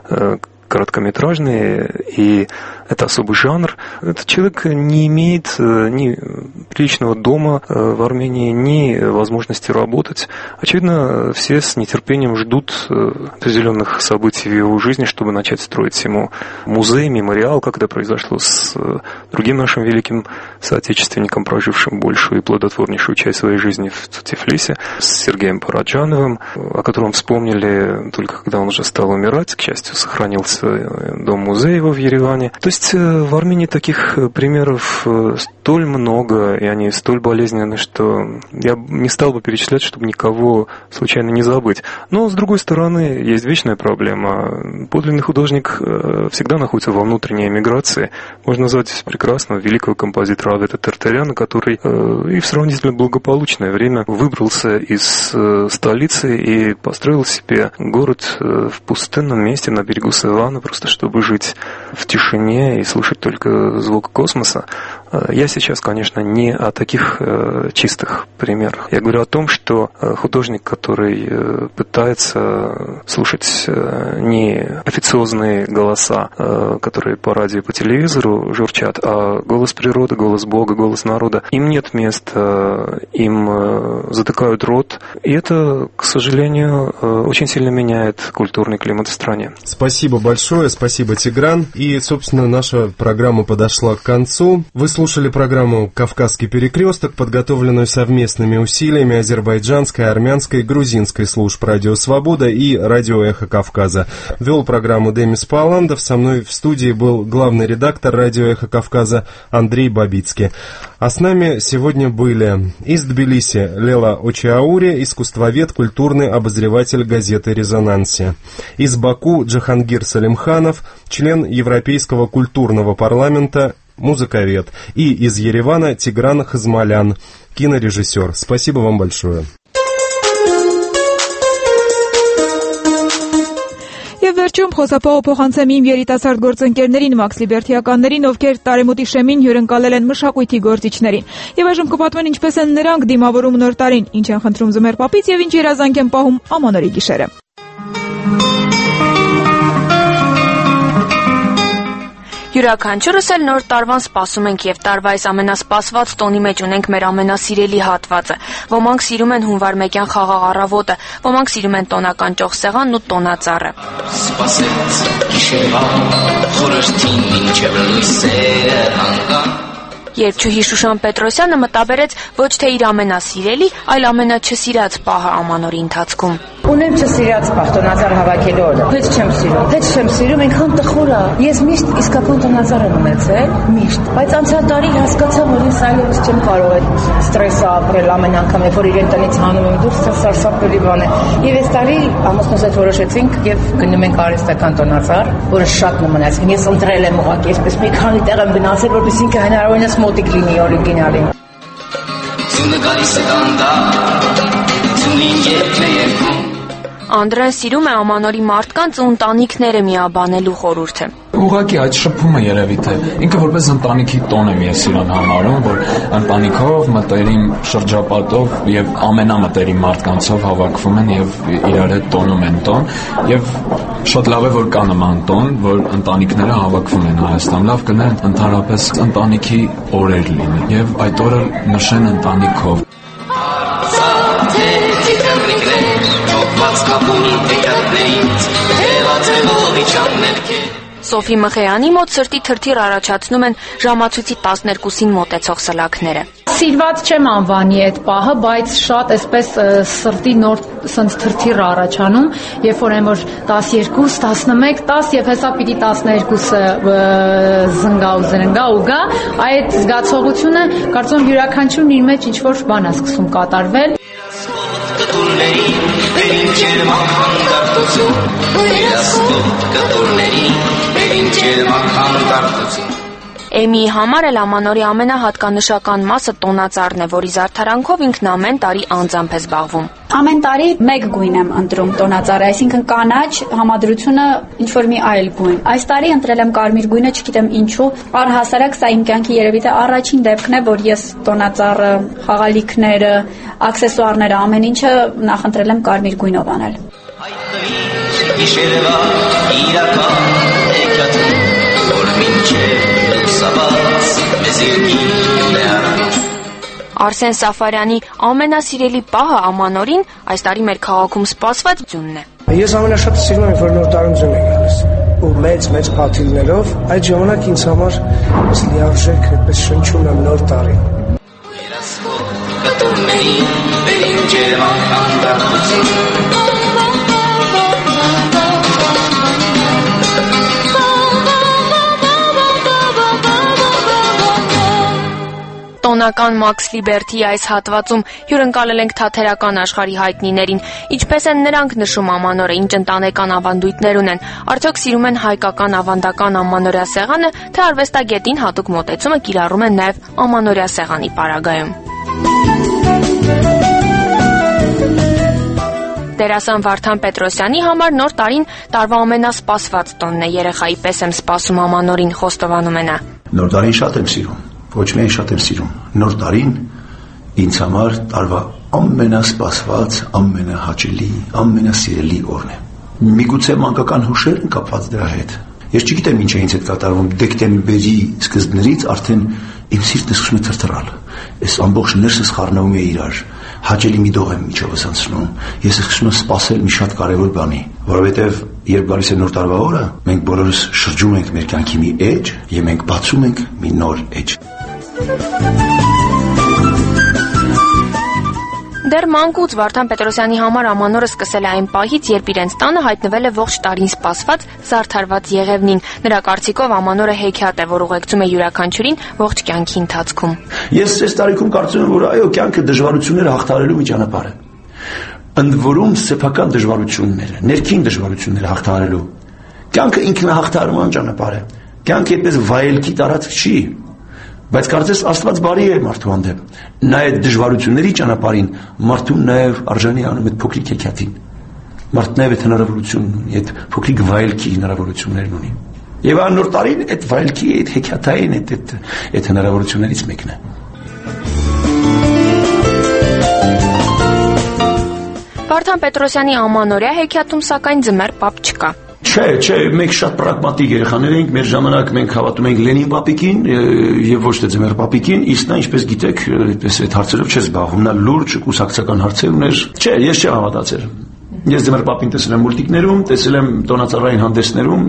короткометражные, и это особый жанр. Этот человек не имеет ни приличного дома в Армении, ни возможности работать. Очевидно, все с нетерпением ждут определенных событий в его жизни, чтобы начать строить ему музей, мемориал, как это произошло с другим нашим великим соотечественником, прожившим большую и плодотворнейшую часть своей жизни в Тифлисе, с Сергеем Параджановым, о котором вспомнили только когда он уже стал умирать. К счастью, сохранился дом-музей его в Ереване. То есть в Армении таких примеров столь много, и они столь болезненны, что я не стал бы перечислять, чтобы никого случайно не забыть. Но, с другой стороны, есть вечная проблема. Подлинный художник всегда находится во внутренней эмиграции. Можно назвать прекрасного великого композитора Авета Тертаряна, который и в сравнительно благополучное время выбрался из столицы и построил себе город в пустынном месте на берегу Севана, просто чтобы жить в тишине и слушать только звук космоса. Я сейчас, конечно, не о таких э, чистых примерах. Я говорю о том, что э, художник, который э, пытается слушать э, не официозные голоса, э, которые по радио и по телевизору журчат, а голос природы, голос Бога, голос народа, им нет места, им э, затыкают рот. И это, к сожалению, э, очень сильно меняет культурный климат в стране. Спасибо большое, спасибо, Тигран. И, собственно, наша программа подошла к концу. Вы слушали программу «Кавказский перекресток», подготовленную совместными усилиями азербайджанской, армянской, грузинской служб «Радио Свобода» и «Радио Эхо Кавказа». Вел программу Демис Паландов. Со мной в студии был главный редактор «Радио Эхо Кавказа» Андрей Бабицкий. А с нами сегодня были из Тбилиси Лела Очиаури, искусствовед, культурный обозреватель газеты «Резонансе». Из Баку Джахангир Салимханов, член Европейского культурного парламента, музыковед. И из Еревана Тигран Хазмалян, кинорежиссер. Спасибо вам большое. Եվ վերջում խոսապահը փոխանցեմ իմ երիտասարդ գործընկերներին, Մաքս Լիբերթիականներին, ովքեր տարեմուտի շեմին հյուրընկալել են մշակույթի գործիչներին։ Եվ այժմ կպատմեն ինչպես են նրանք դիմավորում նոր տարին, ինչ են խնդրում Զմեր պապից եւ ինչ երազանք են պահում ամանորի գիշերը։ Յուրաքանչյուրս էլ նոր տարվան սպասում ենք եւ տարվա այս ամենասպասված տոնի մեջ ունենք մեր ամենասիրելի հատվածը։ Ոմանք սիրում են հունվար մեկյան խաղաղ առավոտը, ոմանք սիրում են տոնական ճոխսեղանն ու տոնածառը։ Սպասեց գիշերվա խորհրդին մինչև լույսերը հանգան։ Երգչուհի Շուշան Պետրոսյանը մտաբերեց ոչ թե իր ամենասիրելի, այլ ամենաչսիրած պահը ամանորի ընթացքում։ Ունեմ չսիրած պահ տոնածառ հավաքելու օրը։ Heç չեմ սիրում, heç չեմ սիրում, այնքան տխուր է։ Ես միշտ իսկական տոնածառ եմ ունեցել, միշտ։ Բայց անցյալ տարի հասկացա, որ ես այլևս չեմ կարող այդ ստրեսը ապրել ամեն անգամ, երբ որ իրեն տնից հանում եմ դուրս, սա սարսափելի բան է։ Եվ այս տարի ամուսնուս հետ որոշեցինք եւ գնում ենք արհեստական տոնածառ, որը շատ նմանած։ Ես ընտրել եմ ուղղակի, այսպես մի քանի տեղ եմ գնացել, որպեսզի ինքը հնարավորինս մոտիկ լինի օրիգինալին։ Անդրեն սիրում է ամանորի մարդկանց ու ընտանիքները միաբանելու խորհուրդը։ Ուղղակի այդ շփումը երևի թե ինքը որպես ընտանիքի տոն եմ ես իրան համարում, որ ընտանիքով, մտերիմ շրջապատով եւ ամենամտերիմ մարդկանցով հավաքվում են եւ իրար հետ տոնում են տոն եւ շատ լավ է որ կա նման տոն, որ ընտանիքները հավաքվում են Հայաստան, լավ կներ ընդհանրապես ընտանիքի օրեր լինի եւ այդ օրը նշեն ընտանիքով։ Սոֆի Մխեյանի մոտ սրտի թրթիռ առաջացնում են ժամացույցի տասներկուսին մոտեցող սլաքները։ Սիրված չեմ անվանի այդ պահը, բայց շատ այսպես սրտի նոր սենց թրթիռ առաջանում, երբ որ այն որ տասներկու, տասնմեկ, դես եւ հեսա պիտի տասներկուսը զնգա ու զնգա ու գա, այդ զգացողությունը կարծում եմ յուրաքանչյուրն իր մեջ ինչ որ բան է սկսում կատարվել։ Էմիի համար էլ ամանորի ամենահատկանշական մասը տոնածառն է, որի զարդարանքով ինքն ամեն տարի անձամբ է զբաղվում։ Ամեն տարի մեկ գույն եմ ընտրում տոնածառը, այսինքն կանաչ համադրությունը ինչ որ մի այլ գույն։ Այս տարի ընտրել եմ կարմիր գույնը, չգիտեմ ինչու, առհասարակ սա իմ կյանքի երևի թե առաջին դեպքն է, որ ես տոնածառը, խաղալիքները, աքսեսուարները, ամեն ինչը նախընտրել եմ կարմիր գույնով անել։ Արսեն Սաֆարյանի ամենասիրելի պահը ամանորին այս տարի մեր քաղաքում սպասված ձյունն է։ Ես ամենաշատը սիրում եմ, որ նոր տարում ձյուն է գալիս ու մեծ-մեծ փաթիլներով, այդ ժամանակ ինձ համար լիարժեք այդպես շնչում եմ նոր տարին։ Տոնական Մաքս Լիբերթի այս հատվածում հյուրընկալել ենք թատերական աշխարհի հայտնիներին, ինչպես են նրանք նշում ամանորը, ինչ ընտանեկան ավանդույթներ ունեն, արդյոք սիրում են հայկական ավանդական ամանորյա սեղանը, թե արվեստագետին հատուկ մոտեցումը կիրառում են նաև ամանորյա սեղանի պարագայում։ Դերասան Վարդան Պետրոսյանի համար նոր տարին տարվա ամենասպասված տոնն է, երեխայի պես եմ սպասում ամանորին, խոստովանում է նա։ Նոր տարին շատ եմ սիրում, ոչ միայն շատ եմ սիրում, նոր տարին ինձ համար տարվա ամենասպասված, ամենահաճելի, ամենասիրելի օրն է։ Միգուցե մանկական հուշեր են կապված դրա հետ։ Ես չգիտեմ ինչ է ինձ հետ կատարվում, դեկտեմբերի սկզբներից արդեն իմ սիրտը սկսում է թրթռալ։ Այս ամբողջ ներսս խառնվում է իրար, հաճելի մի դող եմ միջովս անցնում։ Ես սկսում եմ սպասել մի շատ կարևոր բանի, որովհետև երբ գալիս է նոր տարվա օրը, մենք բոլորս շրջում ենք մեր կյանքի մի էջ եւ մենք բացում ենք մի նոր էջ։ Դեռ մանկուց Վարդան Պետրոսյանի համար ամանորը սկսել է այն պահից, երբ իրենց տանը հայտնվել է ողջ տարին սպասված զարդարված Եղևնին։ Նրա կարծիքով ամանորը հեքիաթ է, որ ուղեկցում է յուրաքանչյուրին ողջ կյանքի ընթացքում։ Ես այս տարիքում կարծում եմ, որ այո, կյանքը դժվարությունները հաղթահարելու մի ճանապարհ է։ Ընդ որում սեփական դժվարությունները, ներքին դժվարությունները հաղթահարելու։ Կյանքը ինքնահաղթահարման ճանապարհ է։ Կյանքը այդպես վայելքի տարածք չի։ Բայց կարծես Աստված բարի է մարդու հանդեպ։ Նա այդ դժվարությունների ճանապարհին մարդուն նաև արժանի անում այդ փոքրիկ հեքիաթին։ Մարդն նաև այդ հնարավորությունն ունի, այդ փոքրիկ վայելքի հնարավորություններն ունի։ Եվ այն նոր տարին այդ վայելքի, այդ հեքիաթային, այդ այդ այդ հնարավորություններից մեկն է։ Վարդան Պետրոսյանի ամանորյա հեքիաթում սակայն ձմեռ պապ չկա։ Չէ, չէ, մենք շատ պրագմատիկ երեխաներ ենք, մեր ժամանակ մենք հավատում ենք Լենին պապիկին եւ ոչ թե Ձմեռ պապիկին, իսկ նա, ինչպես գիտեք, այդպես այդ հարցերով չէ զբաղվում, նա լուրջ կուսակցական հարցեր ուներ։ Չէ, ես չեմ հավատացել։ Ես Ձմեռ պապին տեսել եմ մուլտիկներում, տեսել եմ տոնածառային հանդեսներում։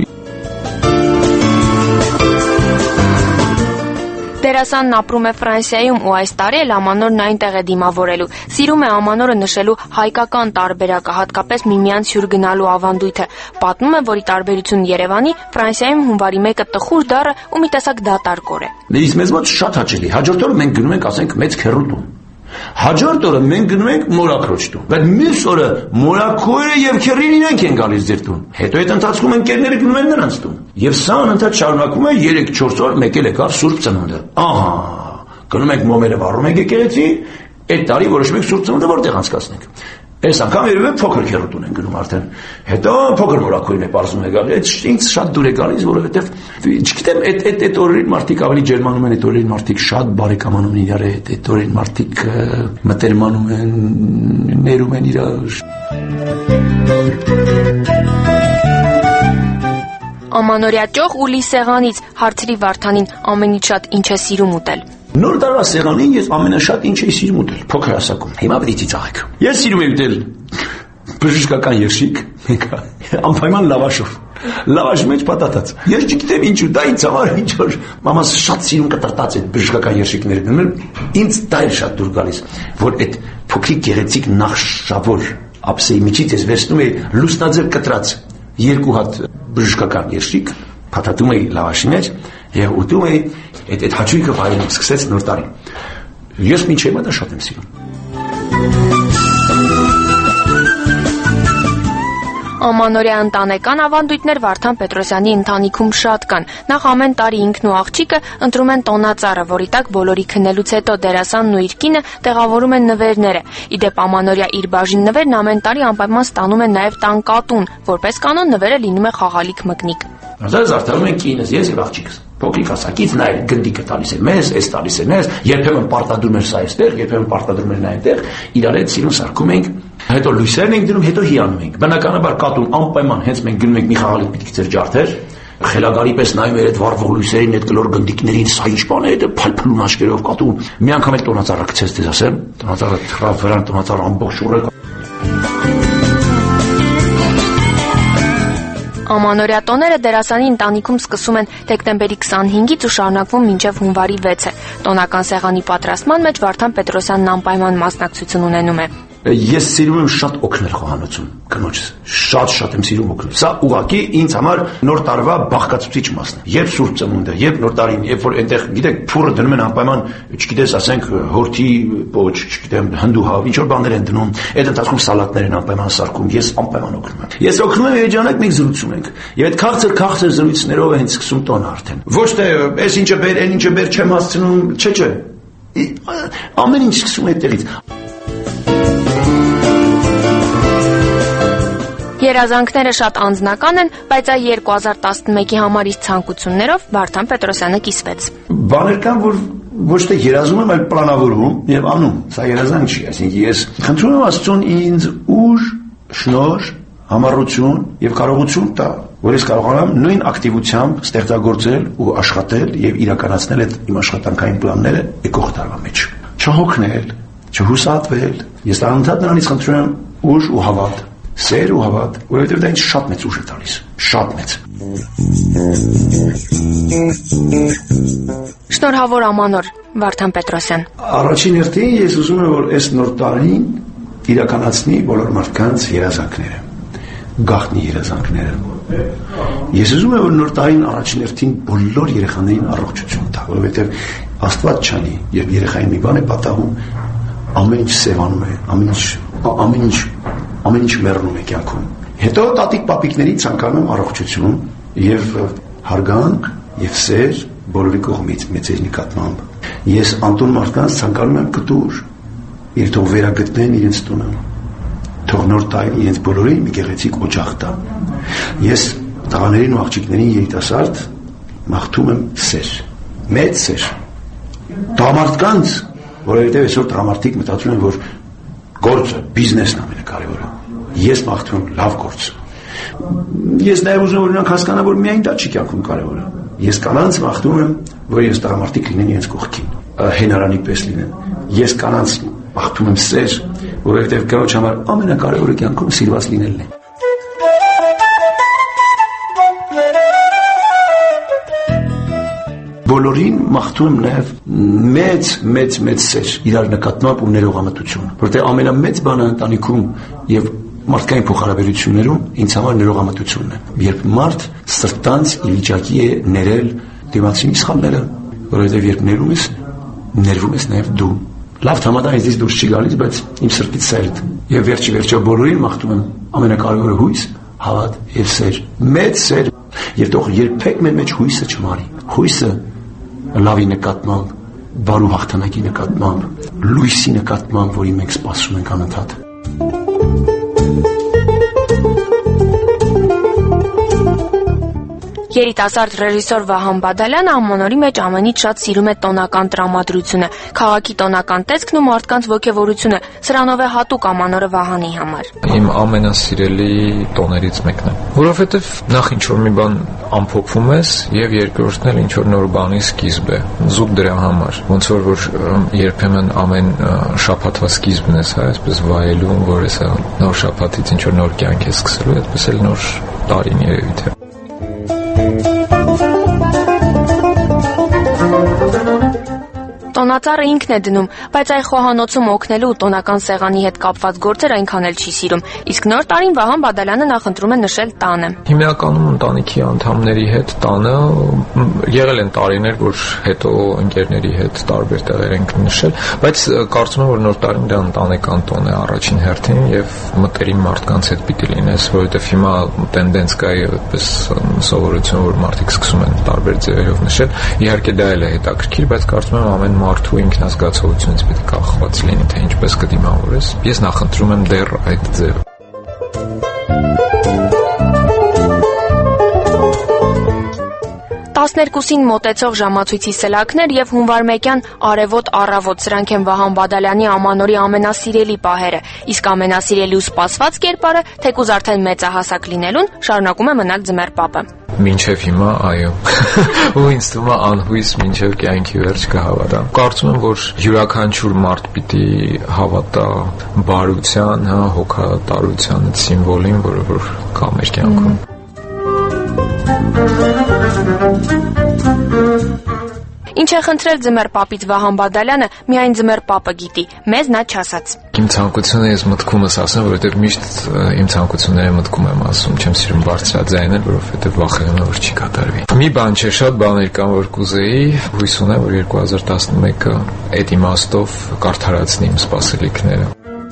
Դերասանն ապրում է Ֆրանսիայում ու այս տարի էլ Ամանորն այնտեղ է դիմավորելու։ Սիրում է Ամանորը նշելու հայկական տարբերակը, հատկապես միմյանց հյուր գնալու ավանդույթը։ Պատմում է, որ ի տարբերություն Երևանի, Ֆրանսիայում հունվարի մեկը տխուր դառը ու մի տեսակ դատարկոր է։ Իսկ մեզ մոտ շատ հաճելի։ Հաջորդ օրը մենք գնում ենք, ասենք, մեծ քեռուտու։ Հաջորդ օրը մենք գնում ենք մորակրոջ տուն։ Բայց մյուս օրը մորակոյը եւ քեռին իրենք են գալիս ձեր տուն։ Հետո այդ ընթացքում ընկերները գնում են նրանց տուն։ Եվ սա անընդհատ շարունակվում է երեք-չորս օր, մեկ էլ եկավ Սուրբ Ծնունդը։ Ահա, գնում ենք մոմերը վառում ենք եկեղեցի, այդ տարի որոշում ենք Սուրբ Ծնունդը որտեղ անցկացնենք։ Այս անգամ երևի փոքր քեռուտուն են գնում արդեն։ Հետո փոքր մորակոյն է բարձում է գալիս։ Այդ ինձ շատ դուր է գալիս, որովհետև չգիտեմ, այդ այդ այդ օրերին մարդիկ ավելի ջերմանում են, այդ օրերին մարդիկ շատ բարեկամանում են իրար հետ, այդ օրերին մարդիկ մտերմանում են, ներում են իրար։ Ամանորյա ճոխ ու լի սեղանից հարցրի Վարդանին ամեն ինչ շատ ինչ է սիրում ուտել։ Նոր տարվա սեղանին ես ամենաշատ ինչ էի սիրում ուտել, փոքր հասակում։ Հիմա պետք է ծիծաղեք։ Ես սիրում եմ ուտել բժշկական երշիկ, անպայման լավաշով։ Լավաշի մեջ պատատած։ Ես չգիտեմ ինչու, դա ինձ համար ինչ որ մամաս շատ սիրում կտրտած այդ բժշկական երշիկները։ Ինձ դա է շատ դուր գալիս, որ այդ փոքրիկ գեղեցիկ նախշավոր ափսեի միջից ես վերցնում էի լուսնաձև կտրած երկու հատ բժշկական երշիկ, փաթաթում էի լավաշի մեջ եւ ուտում էի այդ այդ հաճույքը վայելում սկսեց նոր տարին։ Ես մինչև հիմա դա շատ եմ սիրում։ Ամանորյա ընտանեկան ավանդույթներ Վարդան Պետրոսյանի ընտանիքում շատ կան։ Նախ ամեն տարի ինքն ու աղջիկը ընտրում են տոնածառը, որի տակ բոլորի քննելուց հետո դերասանն ու իր կինը տեղավորում են նվերները։ Ի դեպ Ամանորյա իր բաժին նվերն ամեն տարի անպայման ստանում է նաև տան կատուն, որպես կանոն նվերը լինում է խաղալիք մկնիկ։ Ձեզ արդարում են կինս, ես եւ աղջիկս։ Փոքրիկ հասակից նա գնդիկը տալիս է մեզ, այս տալիս է մեզ, երբեմն պարտադրում էր սա այստեղ, երբեմն պարտադրում էր նա այնտեղ, իրար հետ սիրուն սարքում ենք, հետո լույսերն ենք դնում, հետո հիանում ենք։ Բնականաբար կատուն անպայման հենց մենք գնում ենք մի խաղալիք պիտի ծեր ջարդեր, խելագարի պես նայում էր այդ վառվող լույսերին, այդ կլոր գնդիկներին, սա ինչ բան է, դա փալփլուն աչքերով կատուն։ Մի անգամ էլ տոնածառը գցեց, դες ասեմ, տոնածառը թռավ վրան, տոնածառը ամբողջ ուռը Ամանորյա տոները դերասանի ընտանիքում սկսում են դեկտեմբերի քսանհինգից ու շարունակվում մինչև հունվարի վեցը։ Տոնական սեղանի պատրաստման մեջ Վարդան Պետրոսյանն անպայման մասնակցություն ունենում է։ Ես սիրում եմ շատ օգնել խոհանոցում, կնոջս, շատ-շատ եմ սիրում օգնել։ Սա ուղղակի ինձ համար նոր տարվա բաղկացուցիչ մասն է։ Երբ Սուրբ Ծնունդը, երբ նոր տարին, երբ որ այնտեղ, գիտեք, փուրը դնում են անպայման, չգիտես, ասենք, հորթի պոչ, չգիտեմ, հնդուհավ, ինչ որ բաներ են դնում, այդ ընթացքում սալատներ են անպայման սարքում, ես անպայման օգնում եմ։ Ես օգնում եմ երջանակ մենք զրուցում ենք։ Եվ այդ քաղցր-քաղցր զրույցներով է հենց սկսում տոնը արդեն։ Ոչ թե այս ինչը բեր, այն ինչը բեր չեմ հասցնում, չէ, չէ։ Ամեն ինչ սկսում է այդտեղից։ Երազանքները շատ անձնական են, բայց այ երկու հազար տասնմեկի համար իր ցանկություններով Վարդան Պետրոսյանը կիսվեց։ Բաներ կան, որ ոչ թե երազում եմ, այլ պլանավորում եւ անում։ Սա երազանք չի, այսինքն ես խնդրում եմ Աստծուն ինձ ուժ, շնորհ, համառություն եւ կարողություն տա, որ ես կարողանամ նույն ակտիվությամբ ստեղծագործել ու աշխատել եւ իրականացնել այդ իմ աշխատանքային պլանները եկող տարվա մեջ։ Չհոգնել, չհուսատվել։ Ես անընդհատ նրանից խնդրում եմ ուժ ու հավատ, սեր ու հավատ, որովհետև դա ինձ շատ մեծ ուժ է տալիս, շատ մեծ։ Շնորհավոր Ամանոր, Վարդան Պետրոսյան։ Առաջին հերթին ես ուզում եմ, որ այս նոր տարին իրականացնի բոլոր մարդկանց երազանքները, գաղտնի երազանքները։ Ես ուզում եմ, որ նոր տարին առաջին հերթին բոլոր երեխաներին առողջություն տա, որովհետև Աստված չանի, երբ երեխային մի բան է պատահում, ամեն ինչ սևանում է, ամեն ինչ, ամեն ինչ, ամեն ինչ մեռնում է կյանքում։ Հետո տատիկ պապիկներին ցանկանում եմ առողջություն եւ հարգանք եւ սեր բոլորի կողմից մեծերի նկատմամբ։ Ես անտուն մարդկանց ցանկանում եմ կտուր, իր թող վերագտնեն իրենց տունը, թող նոր տարին իրենց բոլորին մի գեղեցիկ օջախ տա։ Ես տղաներին ու աղջիկներին երիտասարդ մաղթում եմ սեր, մեծ սեր։ Տղամարդկանց, որովհետև այսօր տղամարդիկ մտածում են, որ գործը, բիզնեսն ամենակարևորը։ Ես մաղթում եմ լավ գործ։ Ես նաև ուզում եմ որ նրանք հասկանան, որ միայն դա չի կյանքում կարևորը։ Ես կանանց մաղթում եմ, որ ես տղամարդիկ լինեն իրենց կողքին, հենարանի պես լինեն։ Ես կանանց մաղթում եմ սեր, որովհետև կնոջ համար ամենակարևորը կյանքում սիրված լինելն է։ Բոլորին մաղթում եմ նաև մեծ, մեծ, մեծ սեր իրար նկատմամբ ու ներողամտություն, որտեղ ամենամեծ բանը ընտանիքում եւ մարդկային փոխհարաբերություններում ինձ համար ներողամտությունն է։ Երբ մարդ սրտանց ի վիճակի է ներել դիմացինի սխալները, որովհետև երբ ներում ես, ներվում ես նաև դու։ Լավ համադան ինձ դուրս չի գալիս, բայց իմ սրտից սերտ։ Եվ վերջի վերջո բոլորին մաղթում եմ ամենակարևորը հույս, հավատ եւ սեր։ Մեծ սեր, եւ թող երբեք մեր մեջ հույսը չմարի։ Հույսը լավի նկատմամբ, բարու հաղթանակի նկատմամբ, լույսի նկատմամբ, որի մենք սպասում ենք անընդհատ։ Երիտասարդ ռեժիսոր Վահան Բադալյանը ամանորի մեջ ամենից շատ սիրում է տոնական տրամադրությունը, քաղաքի տոնական տեսքն ու մարդկանց ոգևորությունը։ Սրանով է հատուկ ամանորը Վահանի համար։ Իմ ամենասիրելի տոներից մեկն է, որովհետև նախ ինչ-որ մի բան ամփոփում ես եւ երկրորդն էլ ինչ-որ նոր բանի սկիզբ է։ Զուտ դրա համար, ոնց որ որ երբեմն ամեն շաբաթվա սկիզբն ես, հա, այսպես վայելում, որ էսա նոր շաբաթից ինչ-որ նոր կյանք է սկսելու, այդպես էլ նոր տարին երևի թե։ Տոնածառը ինքն է դնում, բայց այ խոհանոցում օգնելու ու տոնական սեղանի հետ կապված գործեր այնքան էլ չի սիրում։ Իսկ նոր տարին Վահան Բադալյանը նախընտրում է նշել տանը։ Հիմնականում ընտանիքի անդամների հետ տանը եղել են տարիներ, որ հետո ընկերների հետ տարբեր տեղեր ենք նշել, բայց կարծում եմ, որ նոր տարին դա ընտանեկան տոն է առաջին հերթին եւ մտերիմ մարդկանց հետ պիտի լինես, որովհետեւ հիմա տենդենս կա այդպես սովորություն, որ մարդիկ սկսում են տարբեր ձևերով նշել։ Իհարկե դա էլ է հետաքրքիր, բայց կարծում եմ ամեն մարդու ինքնազգացողությունից պետք է կախված լինի, թե ինչպես կդիմավորես։ Ես նախընտրում եմ դեռ այդ ձևը։ տասներկուսին մոտեցող ժամացույցի սելակներ եւ հունվարմեկյան արևոտ առավոտ, սրանք են Վահան Բադալյանի ամանորի ամենասիրելի պահերը, իսկ ամենասիրելի ու սպասված կերպարը, թեկուզ արդեն մեծահասակ լինելուն, շարունակում է մնալ ձմեռ պապը։ Մինչև հիմա, այո, ու ինձ թվում է անհույս մինչև կյանքի վերջ կհավատամ։ Կարծում եմ, որ յուրաքանչյուր մարդ պիտի հավատա բարության, հա, հոգատարության սիմվոլին, որը որ կա մեր կյանքում։ Ինչ է խնդրել ձմեռ պապից Վահան Բադալյանը, միայն ձմեռ պապը գիտի, մեզ նա չասաց։ Իմ ցանկությունը ես մտքումս ասեմ, որովհետև միշտ իմ ցանկությունները մտքում եմ ասում, չեմ սիրում բարձրաձայնել, որովհետև վախենում եմ, որ չի կատարվի։ Մի բան չէ, շատ բաներ կան, որ կուզեի, հույս ունեմ, որ երկու հազար տասնմեկը այդ իմաստով կարդարացնի իմ սպասելիքները։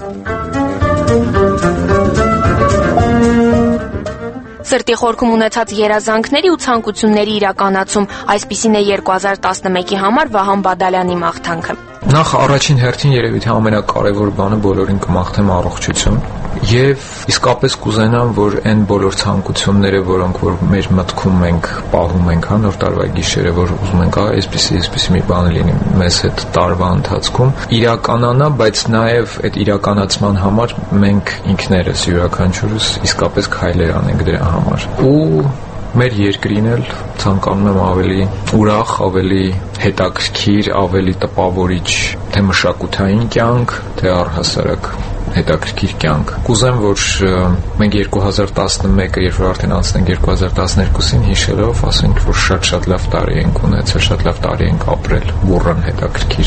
Սրտի խորքում ունեցած երազանքների ու ցանկությունների իրականացում, այսպիսին է երկու հազար տասնմեկի համար Վահան Բադալյանի մաղթանքը։ Նախ առաջին հերթին երևի թե ամենակարևոր բանը բոլորին կմաղթեմ առողջություն եւ իսկապես կուզենամ, որ այն բոլոր ցանկությունները, որոնք որ մեր մտքում ենք պահում ենք, հա, նոր տարվա գիշերը, որ ուզում ենք, հա, այսպեսի, այսպեսի մի բան լինի մեզ հետ տարվա ընթացքում, իրականանա, բայց նաեւ այդ իրականացման համար մենք ինքներս յուրաքանչյուրս իսկապես քայլեր անենք դրա համար։ Ու մեր երկրին էլ ցանկանում եմ ավելի ուրախ, ավելի հետաքրքիր, ավելի տպավորիչ, թե մշակութային կյանք, թե առհասարակ հետաքրքիր կյանք։ Կուզեմ, որ մենք երկու հազար տասնմեկը, երբ որ արդեն անցնենք երկու հազար տասներկուսին հիշելով, ասենք, որ շատ-շատ լավ տարի ենք ունեցել, շատ լավ տարի ենք ապրել, բուռն հետաքրքիր։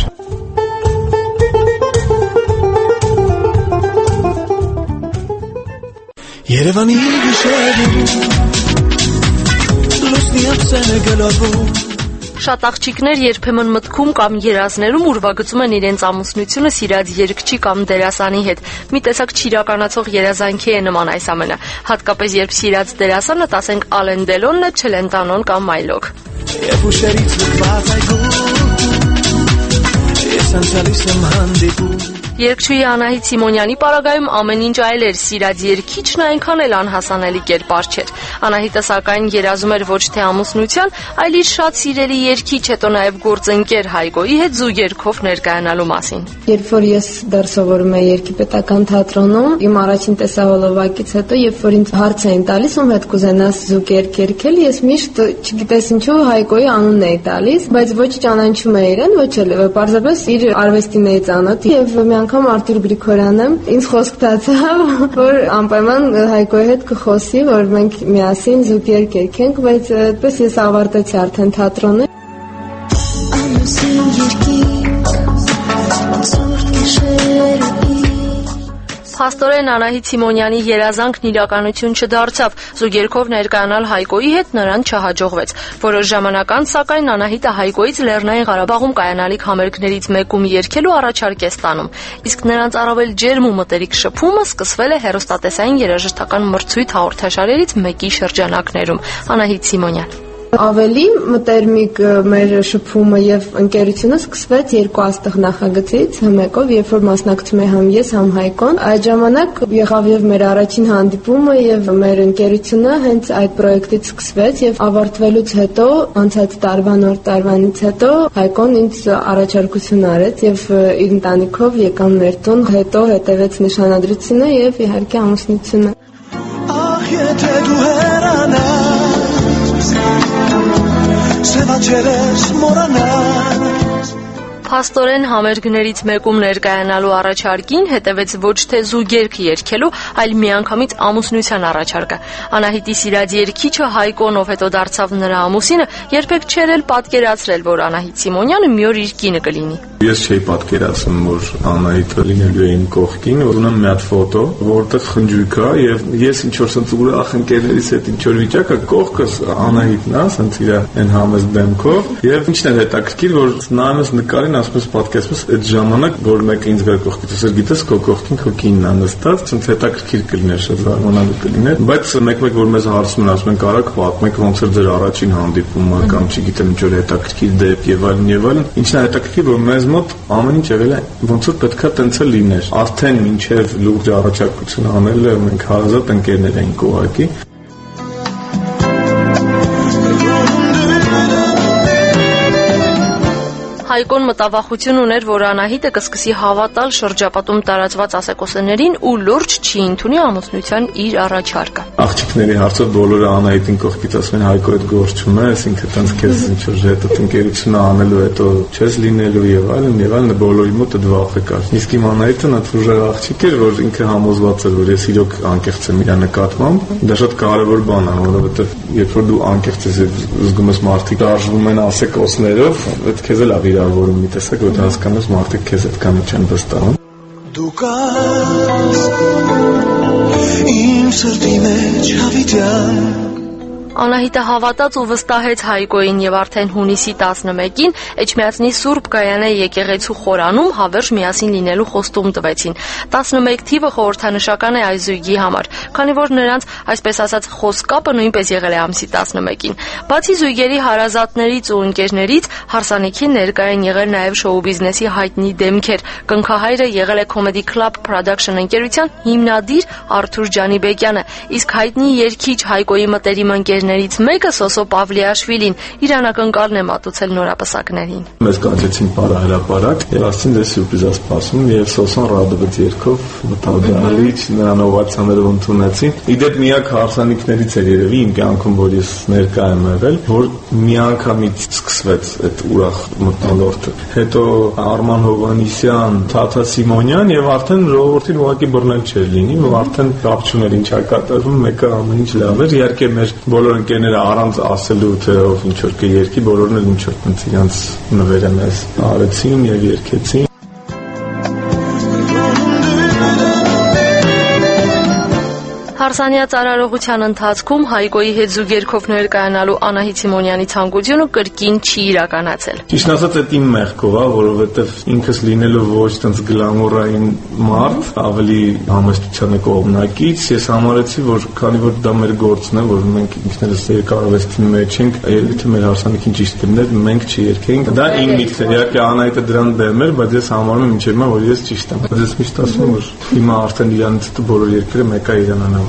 Երևանի գիշերում լուսնի ափսեն է գլորվում։ Շատ աղջիկներ երբեմն մտքում կամ երազներում ուրվագծում են իրենց ամուսնությունը սիրած երգչի կամ դերասանի հետ։ Մի տեսակ չիրականացող երազանքի է նման այս ամենը, հատկապես երբ սիրած դերասանը, ասենք, Ալեն Դելոնն է, Չելենտանոն կամ Այլոք։ Երբ ուշերից լքված այգում ես անցալիս եմ հանդիպում։ Երգչուհի Անահիտ Սիմոնյանի պարագայում ամեն ինչ այլ էր, սիրած երգիչն այնքան էլ անհասանելի կերպար չէր։ Անահիտը սակայն երազում էր ոչ թե ամուսնության, այլ իր շատ սիրելի երգիչ, հետո նաև գործընկեր Հայկոյի հետ զուգերգով ներկայանալու մասին։ Երբ որ ես դեռ սովորում էի Երգիպետական թատրոնում, իմ առաջին տեսահոլովակից հետո, երբ որ ինձ հարց էին տալիս, ում հետ կուզենաս զուգերգ երգել, ես միշտ չգիտես ինչու Հայկոյի անունն էի տալիս, բայց ոչ ճանաչում էի իրեն, ոչ էլ պարզապես իր արվեստին էի ծանոթ, եւ մի անգամ Արտուր Գրիգորյանը ինձ խոսք տածավ, որ անպայման Հայկոյի հետ կխոսի, որ մենք միասին զուգերգ երգենք, բայց այդպես ես ավարտեցի արդեն թատրոնը։ Փաստորեն Անահիտ Սիմոնյանի երազանքն իրականություն չդարձավ, զուգերգով ներկայանալ Հայկոյի հետ նրան չհաջողվեց։ Որոշ ժամանակ անց, սակայն Անահիտը Հայկոյից Լեռնային Ղարաբաղում կայանալիք համերգներից մեկում երգելու առաջարկ է ստանում, իսկ նրանց առավել ջերմ ու մտերիկ շփումը սկսվել է հեռուստատեսային երաժշտական մրցույթ հաղորդաշարերից մեկի շրջանակներում։ Անահիտ Սիմոնյան։ Ավելի մտերմիկ մեր շփումը եւ ընկերությունը սկսվեց երկու աստղ նախագծից, մեկով, երբ որ մասնակցում էի համ ես, համ Հայկոն։ Այդ ժամանակ եղավ եւ մեր առաջին հանդիպումը եւ մեր ընկերությունը հենց այդ պրոյեկտից սկսվեց եւ ավարտվելուց հետո, անցած տարվա նոր տարվանից հետո Հայկոն ինձ առաջարկություն արեց եւ իր ընտանիքով եկան մեր տուն, հետո հետևեց նշանադրությունը եւ իհարկե ամուսնությունը։ Ահ, եթե դու հեռանաս Փաստորեն համերգներից մեկում ներկայանալու առաջարկին հետևեց ոչ թե զուգերգ երգելու, այլ միանգամից ամուսնության առաջարկը։ Անահիտի սիրած երգիչը Հայկոն, ով հետո դարձավ նրա ամուսինը, երբեք չէր էլ պատկերացրել, որ Անահիտ Սիմոնյանը մի օր իր կինը կլինի։ Ես չէի պատկերացնում, որ Անահիտը լինելու է իմ կողքին, ունեմ մի հատ ֆոտո, որտեղ խնջույք է եւ ես ինչ որ sense ուրախ ընկերներից հետ ինչ որ վիճակ է, կողքս Անահիտն է, sense իր այն համեստ դեմքով եւ ինչն է հետաքրքիր, որ նայում ես նկարին, ասում ես պատկերացնում ես այդ ժամանակ, որ մեկը ինձ գար կողքից, ասես գիտես քո կողքին քո կինն է նստած, sense հետաքրքիր կլիներ, շատ զարմանալի կլիներ, բայց մեկ-մեկ որ մեզ հարցում են, ասում են կարաք պատմեք ոնց էր ձեր առաջին հանդիպումը կամ չգիտեմ ինչ որ հետաքրքիր դեպք եւ այլն եւ այլն, ինչն է հետաքրքիր, որ մեզ մոտ ամեն ինչ եղել է ոնց որ պետքա տենց էլ լիներ, արդեն մինչեւ լուրջ առաջարկություն անելը մենք հարազատ ընկերներ էինք ուղղակի։ Հայկոն մտավախություն ուներ, որ Անահիտը կսկսի հավատալ շրջապատում տարածված ասեկոսներին ու լուրջ չի ընդունի ամուսնության իր առաջարկը։ Աղջիկների հարցով բոլորը Անահիտին կողքից ասում են Հայկո այդ գործ չունես, ինքը տենց քեզ ինչ որ հետ ընկերությունը անելու հետո չես լինելու եւ այլն եւ այլն, բոլորի մոտ այդ վախը կար։ Իսկ իմ Անահիտն այդ ուժեղ աղջիկ էր, որ ինքը համոզված էր, որ ես իրոք անկեղծ եմ իր նկատմամբ։ Դա շատ կարեւոր բան է, որովհետեւ երբ որ դու անկեղծ ես եւ զգում ես մարդիկ արժվում են ասեկոսներով, այդ քեզ էլ ավիր որում մի տեսակ որ հասկանաս մարդիկ քեզ այդքան չեն վստահում։ Դու կաս իմ սրտի մեջ հավիտյան Անահիտը հավատաց ու վստահեց Հայկոյին եւ արդեն հունիսի տասնմեկին Էջմիածնի Սուրբ Գայանե եկեղեցու խորանում հավերժ միասին լինելու խոստում տվեցին։ տասնմեկ թիվը խորհրդանշական է այս զույգի համար, քանի որ նրանց, այսպես ասած, խոսքապը նույնպես եղել է ամսի տասնմեկին։ Բացի զույգերի հարազատներից ու ընկերներից, հարսանիքին ներկա են եղել նաեւ շոու բիզնեսի հայտնի դեմքեր։ Կնքահայրը եղել է Comedy Club Production ընկերության հիմնադիր Արթուր Ջանիբեկյանը, իսկ հայտնի երգիչ Հայկոյի մտերիմ ընկեր ներից մեկը Սոսո Պավլիաշվիլին իր անակնկալն է մատուցել նորապսակներին։ Մեզ կանչեցին պարահրապարակ եւ ասին դե սյուրպրիզ է սպասում եւ Սոսոն ռադվեց երգով մտադալիչ նրան օվացիաներով ընդունեցին։ Իդեպ միակ հարսանիքներից էր երևի իմ կյանքում, որ ես ներկա եմ եղել, որ միանգամից սկսվեց այդ ուրախ մթնոլորտը։ Հետո Արման Հովանիսյան, Թաթա Սիմոնյան եւ արդեն ժողովրդին ուղղակի բռնել չէր լինի, ու արդեն կապ չուներ ինչա կատարվում, մեկը ամեն ինչ լավ էր։ Իհարկե մեր բոլոր ընկերները առանց ասելու թե ով ինչ որ կերքի, բոլորն էլ ինչ որ տենց իրանց նվերը մեզ արեցին եւ երգեցին։ Հարսանյա ծարարողության ընթացքում Հայկոյի հետ զուգերքով ներկայանալու Անահիտ Սիմոնյանի ցանկությունը կրկին չի իրականացել։ Ճիշտ ասած, այդ իմ մեղքով է, որովհետև ինքս լինելով ոչ տենց գլամուրային մարդ, ավելի համեստությանը կողմնակից, ես համարեցի, որ քանի որ դա մեր գործն է, որ մենք ինքներս երկարավեստի մեջ ենք, երևի թե մեր հարսանիքին ճիշտ կլիներ, մենք չերքենք։ Դա իմ միտքն է, իհարկե Անահիտը դրան դեմ էր, բայց ես համարում եմ մինչև հիմա, որ ես ճիշտ եմ։ Բայց ես միշտ ասում եմ, որ հիմա արդեն իրանից հետո բոլոր երկրը մեկ է իրանանալու։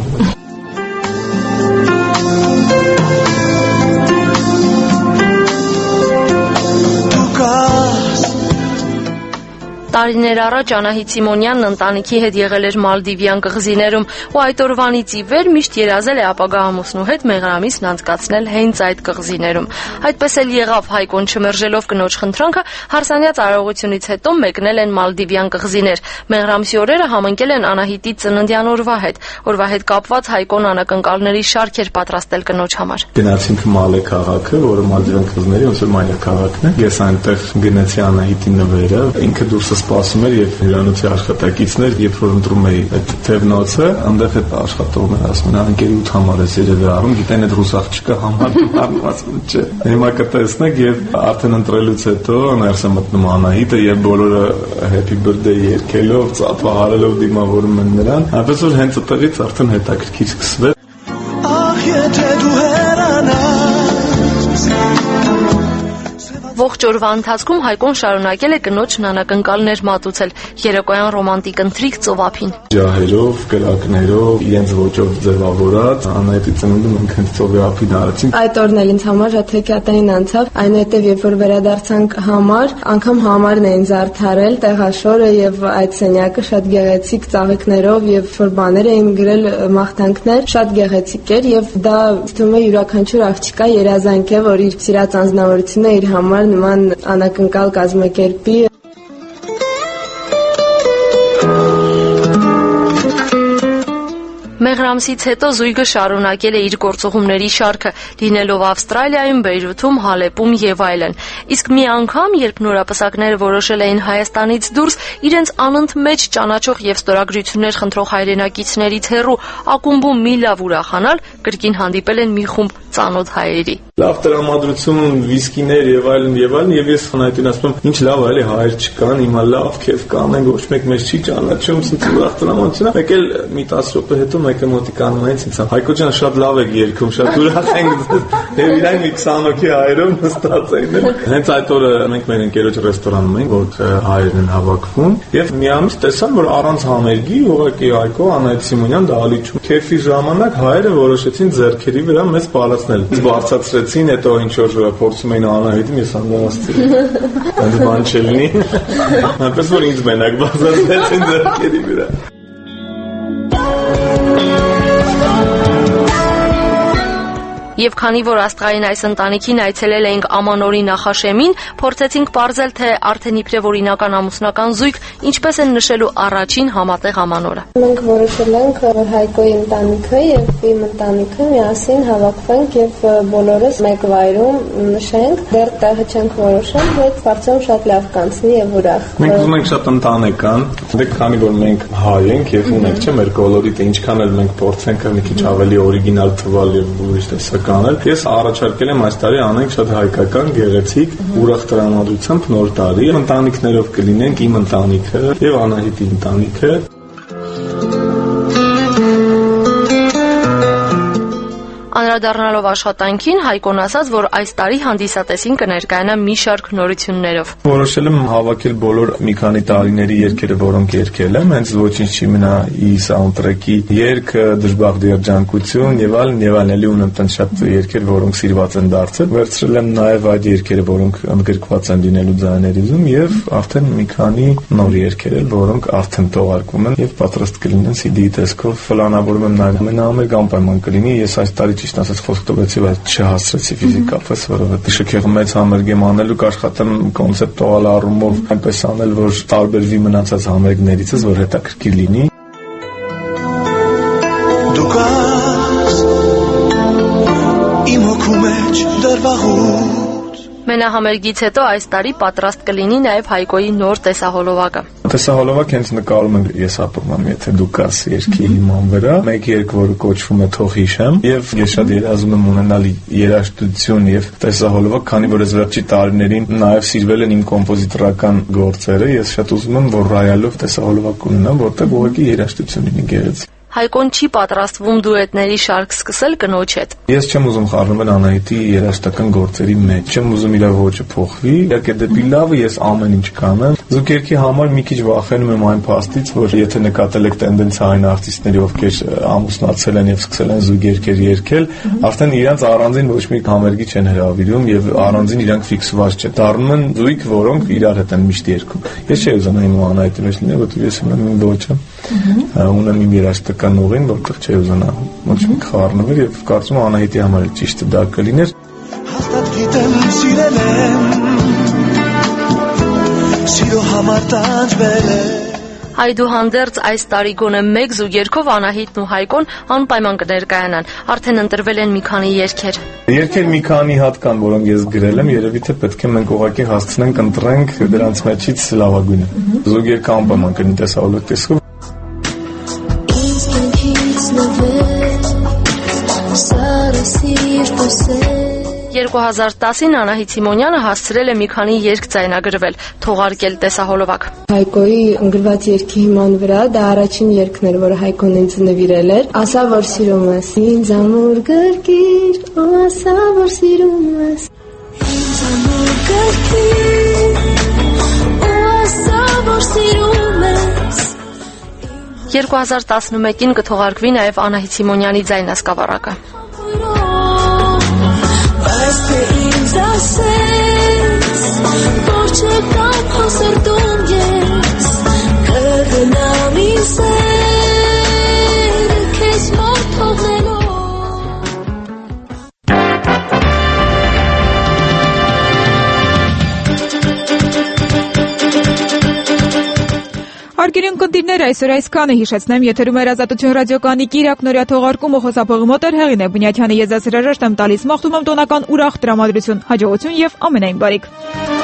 Տարիներ առաջ Անահիտ Սիմոնյանն ընտանիքի հետ եղել էր Մալդիվյան կղզիներում ու այդ օրվանից ի վեր միշտ երազել է ապագա ամուսնու հետ մեղրամիսն անցկացնել հենց այդ կղզիներում։ Այդպես էլ եղավ, Հայկոն չմերժելով կնոջ խնդրանքը, Հարսանյա ծարարողությունից հետո մեկնել են Մալդիվյան կղզիներ։ Մեղրամիսի օրերը համընկել են Անահիտի ծննդյան օրվա հետ։ Օրվա հետ կապված Հայկոն անակնկալների շարք էր պատրաստել կնոջ համար։ Գնացինք Մալե քաղաքը, որը Մալդիվյան կղզիների ոնց որ մայր քաղաքն է։ Ես այնտեղ գնացի Անահիտի նվերը, ինքը դուրս սպասում էր եւ հյուրանոցի աշխատակիցներ, երբ որ ընտրում էի այդ թևնոցը, այնտեղ այդ աշխատողները ասում են, անկերի ութ համար է երևի առում, գիտեն այդ ռուս աղջիկը համարում ասում չէ։ Հիմա կտեսնեք եւ արդեն ընտրելուց հետո ներս է մտնում Անահիտը եւ բոլորը happy birthday երգելով, ծափահարելով դիմավորում են նրան, այնպես որ հենց այդտեղից արդեն հետաքրքիր սկսվեց։ Ահ, եթե դու հեռանաս Ողջ օրվա ընթացքում Հայկոն շարունակել է կնոջն անակնկալներ մատուցել, երեկոյան ռոմանտիկ ընթրիք ծովափին։ Ջահերով, կրակներով, իրենց ոճով ձևավորած, Անահիտի ծնունդը մենք հենց ծովափին արեցինք։ Այդ օրն էլ ինձ համար շատ հեքիաթային անցավ, այնուհետև երբ որ վերադարձանք համար, անգամ համարն էին զարդարել, տեղաշորը եւ այդ սենյակը շատ գեղեցիկ ծաղիկներով եւ որ բաներ էին գրել, մաղթանքներ, շատ գեղեցիկ էր եւ դա թվում է յուրաքանչյուր աղջկա երազանք է, որ իր սիրած անձնավորությունը իր համար նման անակնկալ կազմակերպի։ Մեղրամսից հետո զույգը շարունակել է իր գործողումների շարքը, լինելով Ավստրալիայում, Բեյրութում, Հալեպում եւ այլն։ Իսկ մի անգամ, երբ նորապսակները որոշել էին Հայաստանից դուրս իրենց անընդմեջ ճանաչող եւ ստորագրություններ խնդրող հայրենակիցներից հեռու ակումբում մի լավ ուրախանալ, կրկին հանդիպել են մի խումբ ծանոթ հայերի։ Լավ տրամադրություն, վիսկիներ եւ այլն եւ այլն եւ ես Անահիտին ասում եմ, ինչ լավ է, էլի հայեր չկան, հիմա լավ քեֆ կանենք, ոչ մեկ մեզ չի ճանաչում, ցույց ուրախ տրամադրություն։ Մեկ էլ մի տասը րոպե հետո մեկը մոտիկանում է ինձ, Հայկո ջան, շատ լավ եք երգում, շատ ուրախ ենք։ Եվ իրան մի քսան հոգի հայերով նստած էին։ Հենց այդ օրը մենք մեր ընկերոջ ռեստորանում էինք, որ հայերն են հավաքվում, եւ միամիտ տեսան, որ առանց համերգի ուղղակի Հայկո, Անահիտ Սիմոնյան դահլիճում քեֆի ժամանակ հայերը որոշեցին ձեռքերի վրա մեզ բարձրացնել։ Բարձրացրեցին, հետո ինչ որ փորձում էին Անահիտին, ես անդրադարձի։ Այդ բան չլինի։ Այնպես որ ինձ մենակ բարձրացրեցին ձեռքերի վրա։ Եվ քանի որ աստղային այս ընտանիքին այցելել էինք Ամանորի նախաշեմին, փորձեցինք պարզել, թե արդեն իբրև օրինական ամուսնական զույգ ինչպես են նշելու առաջին համատեղ Ամանորը։ Մենք որոշել ենք, որ Հայկոյի ընտանիքը եւ իմ ընտանիքը միասին հավաքվենք եւ բոլորս մեկ վայրում նշենք։ Դեռ տեղը չենք որոշել, բայց կարծում շատ լավ կանցնի եւ ուրախ։ Մենք ուզում ենք շատ ընտանեկան, դե քանի որ մենք հայ ենք եւ ունենք չէ մեր կոլորիտը, ինչքան էլ մենք փորձենք մի քիչ ավելի օրիգինալ թվալ եւ ուրիշ տեսակ անել։ Ես առաջարկել եմ այս տարի անենք շատ հայկական, գեղեցիկ, ուրախ տրամադրությամբ նոր տարի։ Ընտանիքներով կլինենք, իմ ընտանիքը եւ Անահիտի ընտանիքը։ Անդրադառնալով աշխատանքին, Հայկոն ասաց, որ այս տարի հանդիսատեսին կներկայանա մի շարք նորություններով։ Որոշել եմ հավաքել բոլոր մի քանի տարիների երգերը, որոնք երգել եմ, հենց ոչինչ չի մնա ի սաունդտրեքի երգը, դժբախտ երջանկություն եւ այլն եւ այլն, էլի ունեմ տան շատ երգեր, որոնք սիրված են դարձել։ Վերցրել եմ նաեւ այդ երգերը, որոնք ընդգրկված են լինելու ձայներիզում եւ արդեն մի քանի նոր երգեր էլ, որոնք արդեն թողարկվում են եւ պատրաստ կլինեն սի դի տեսքով։ Պլանավորում եմ նաեւ ամենամեկ անպայման կլինի, ես այս տարի ճիշտ ասած խոսք տվեցի, բայց չհասցրեցի ֆիզիկապես, որովհետեւ շքեղը մեծ համերգ եմ անելու, կաշխատեմ կոնցեպտուալ առումով այնպես անել, որ տարբերվի մնացած համերգներիցս, որ հետաքրքիր լինի։ Դու կաս իմ հոգու մեջ դեռ վաղուց Մենահամերգից հետո այս տարի պատրաստ կլինի նաև Հայկոյի նոր տեսահոլովակը։ Տեսահոլովակ հենց նկարում ենք, ես ապրում եմ, եթե դու կաս երգի հիման վրա, մեկ երգ, որը կոչվում է Թող հիշեմ, եւ ես շատ երազում եմ ունենալ երաժշտություն եւ տեսահոլովակ, քանի որ այս վերջի տարիներին նաեւ սիրվել են իմ կոմպոզիտորական գործերը, ես շատ ուզում եմ, որ ռայալով տեսահոլովակ ունենամ, որտեղ ուղղակի երաժշտություն լինի գեղեցիկ։ Հայկոն չի պատրաստվում դուետների շարք սկսել կնոջ հետ։ Ես չեմ ուզում խառնվել Անահիտի երաժշտական գործերի մեջ, չեմ ուզում իր ոճը փոխվի, իհարկե դեպի լավը ես ամեն ինչ կանեմ։ Զուգերքի համար մի քիչ վախենում եմ այն փաստից, որ եթե նկատել եք տենդենսային արտիստների, ովքեր ամուսնացել են եւ սկսել են զուգերքեր երգել, արդեն իրանց առանձին ոչ մի համերգի չեն հրավիրում եւ առանձին իրանք ֆիքսված չեն։ Դառնում են զույգ, որոնք իրար հետ են միշտ երգում։ Ես չէի ուզենա իմ Անահիտի մեջ լինել, որովհետեւ ես ունեմ իմ ոճը, ունեմ իմ երաժշտական ուղին, որտեղ չէի ուզենա ոչ մի խառնվել եւ կարծում եմ Անահիտի համար ճիշտը դա կլիներ։ Հաստատ գիտեմ սիրել եմ, սիրո համար տանջվել եմ։ Այդուհանդերձ այս տարի գոնե մեկ զուգերքով Անահիտն ու Հայկոն անպայման կներկայանան, արդեն ընտրվել են մի քանի երգեր։ Երգեր մի քանի հատ կան, որոնք ես գրել եմ, երևի թե պետք է մենք ուղղակի հասցնենք ընտրենք դրանց մեջից լավագույնը։ Զուգերքը անպայման կլինի տեսահոլովակ տեսքով։ երկու հազար տասին Անահիտ Սիմոնյանը հասցրել է մի քանի երգ ձայնագրվել, թողարկել տեսահոլովակ։ Հայկոյի ընկրված երգի հիման վրա դա առաջին երգն էր, որը Հայկոն ինձ նվիրել էր։ Ասա, որ սիրում ես ինձ ամուր գրկիր, ու ասա, որ սիրում ես ինձ ամուր գրկիր, ու ասա, որ սիրում ես։ երկու հազար տասնմեկին կթողարկվի նաև Անահիտ Սիմոնյանի ձայնասկավառակը։ Բայց թե ինձ ասես, որ չեկան քո սրտում ես, կգնամ իմ սերը քեզ մոտ թողնելով։ Հարգելի ունկնդիրներ, այսօր այսքանը հիշեցնեմ, եթերում էր Ազատություն ռադիոկայանի Կիրակ Նորյա թողարկումը, խոսափողի մոտ էր Հեղինե Բունյաթյանը, ես դասերաժիշտ եմ տալիս, մաղթում եմ տոնական ուրախ տրամադրություն, հաջողություն եւ ամենայն բարիք։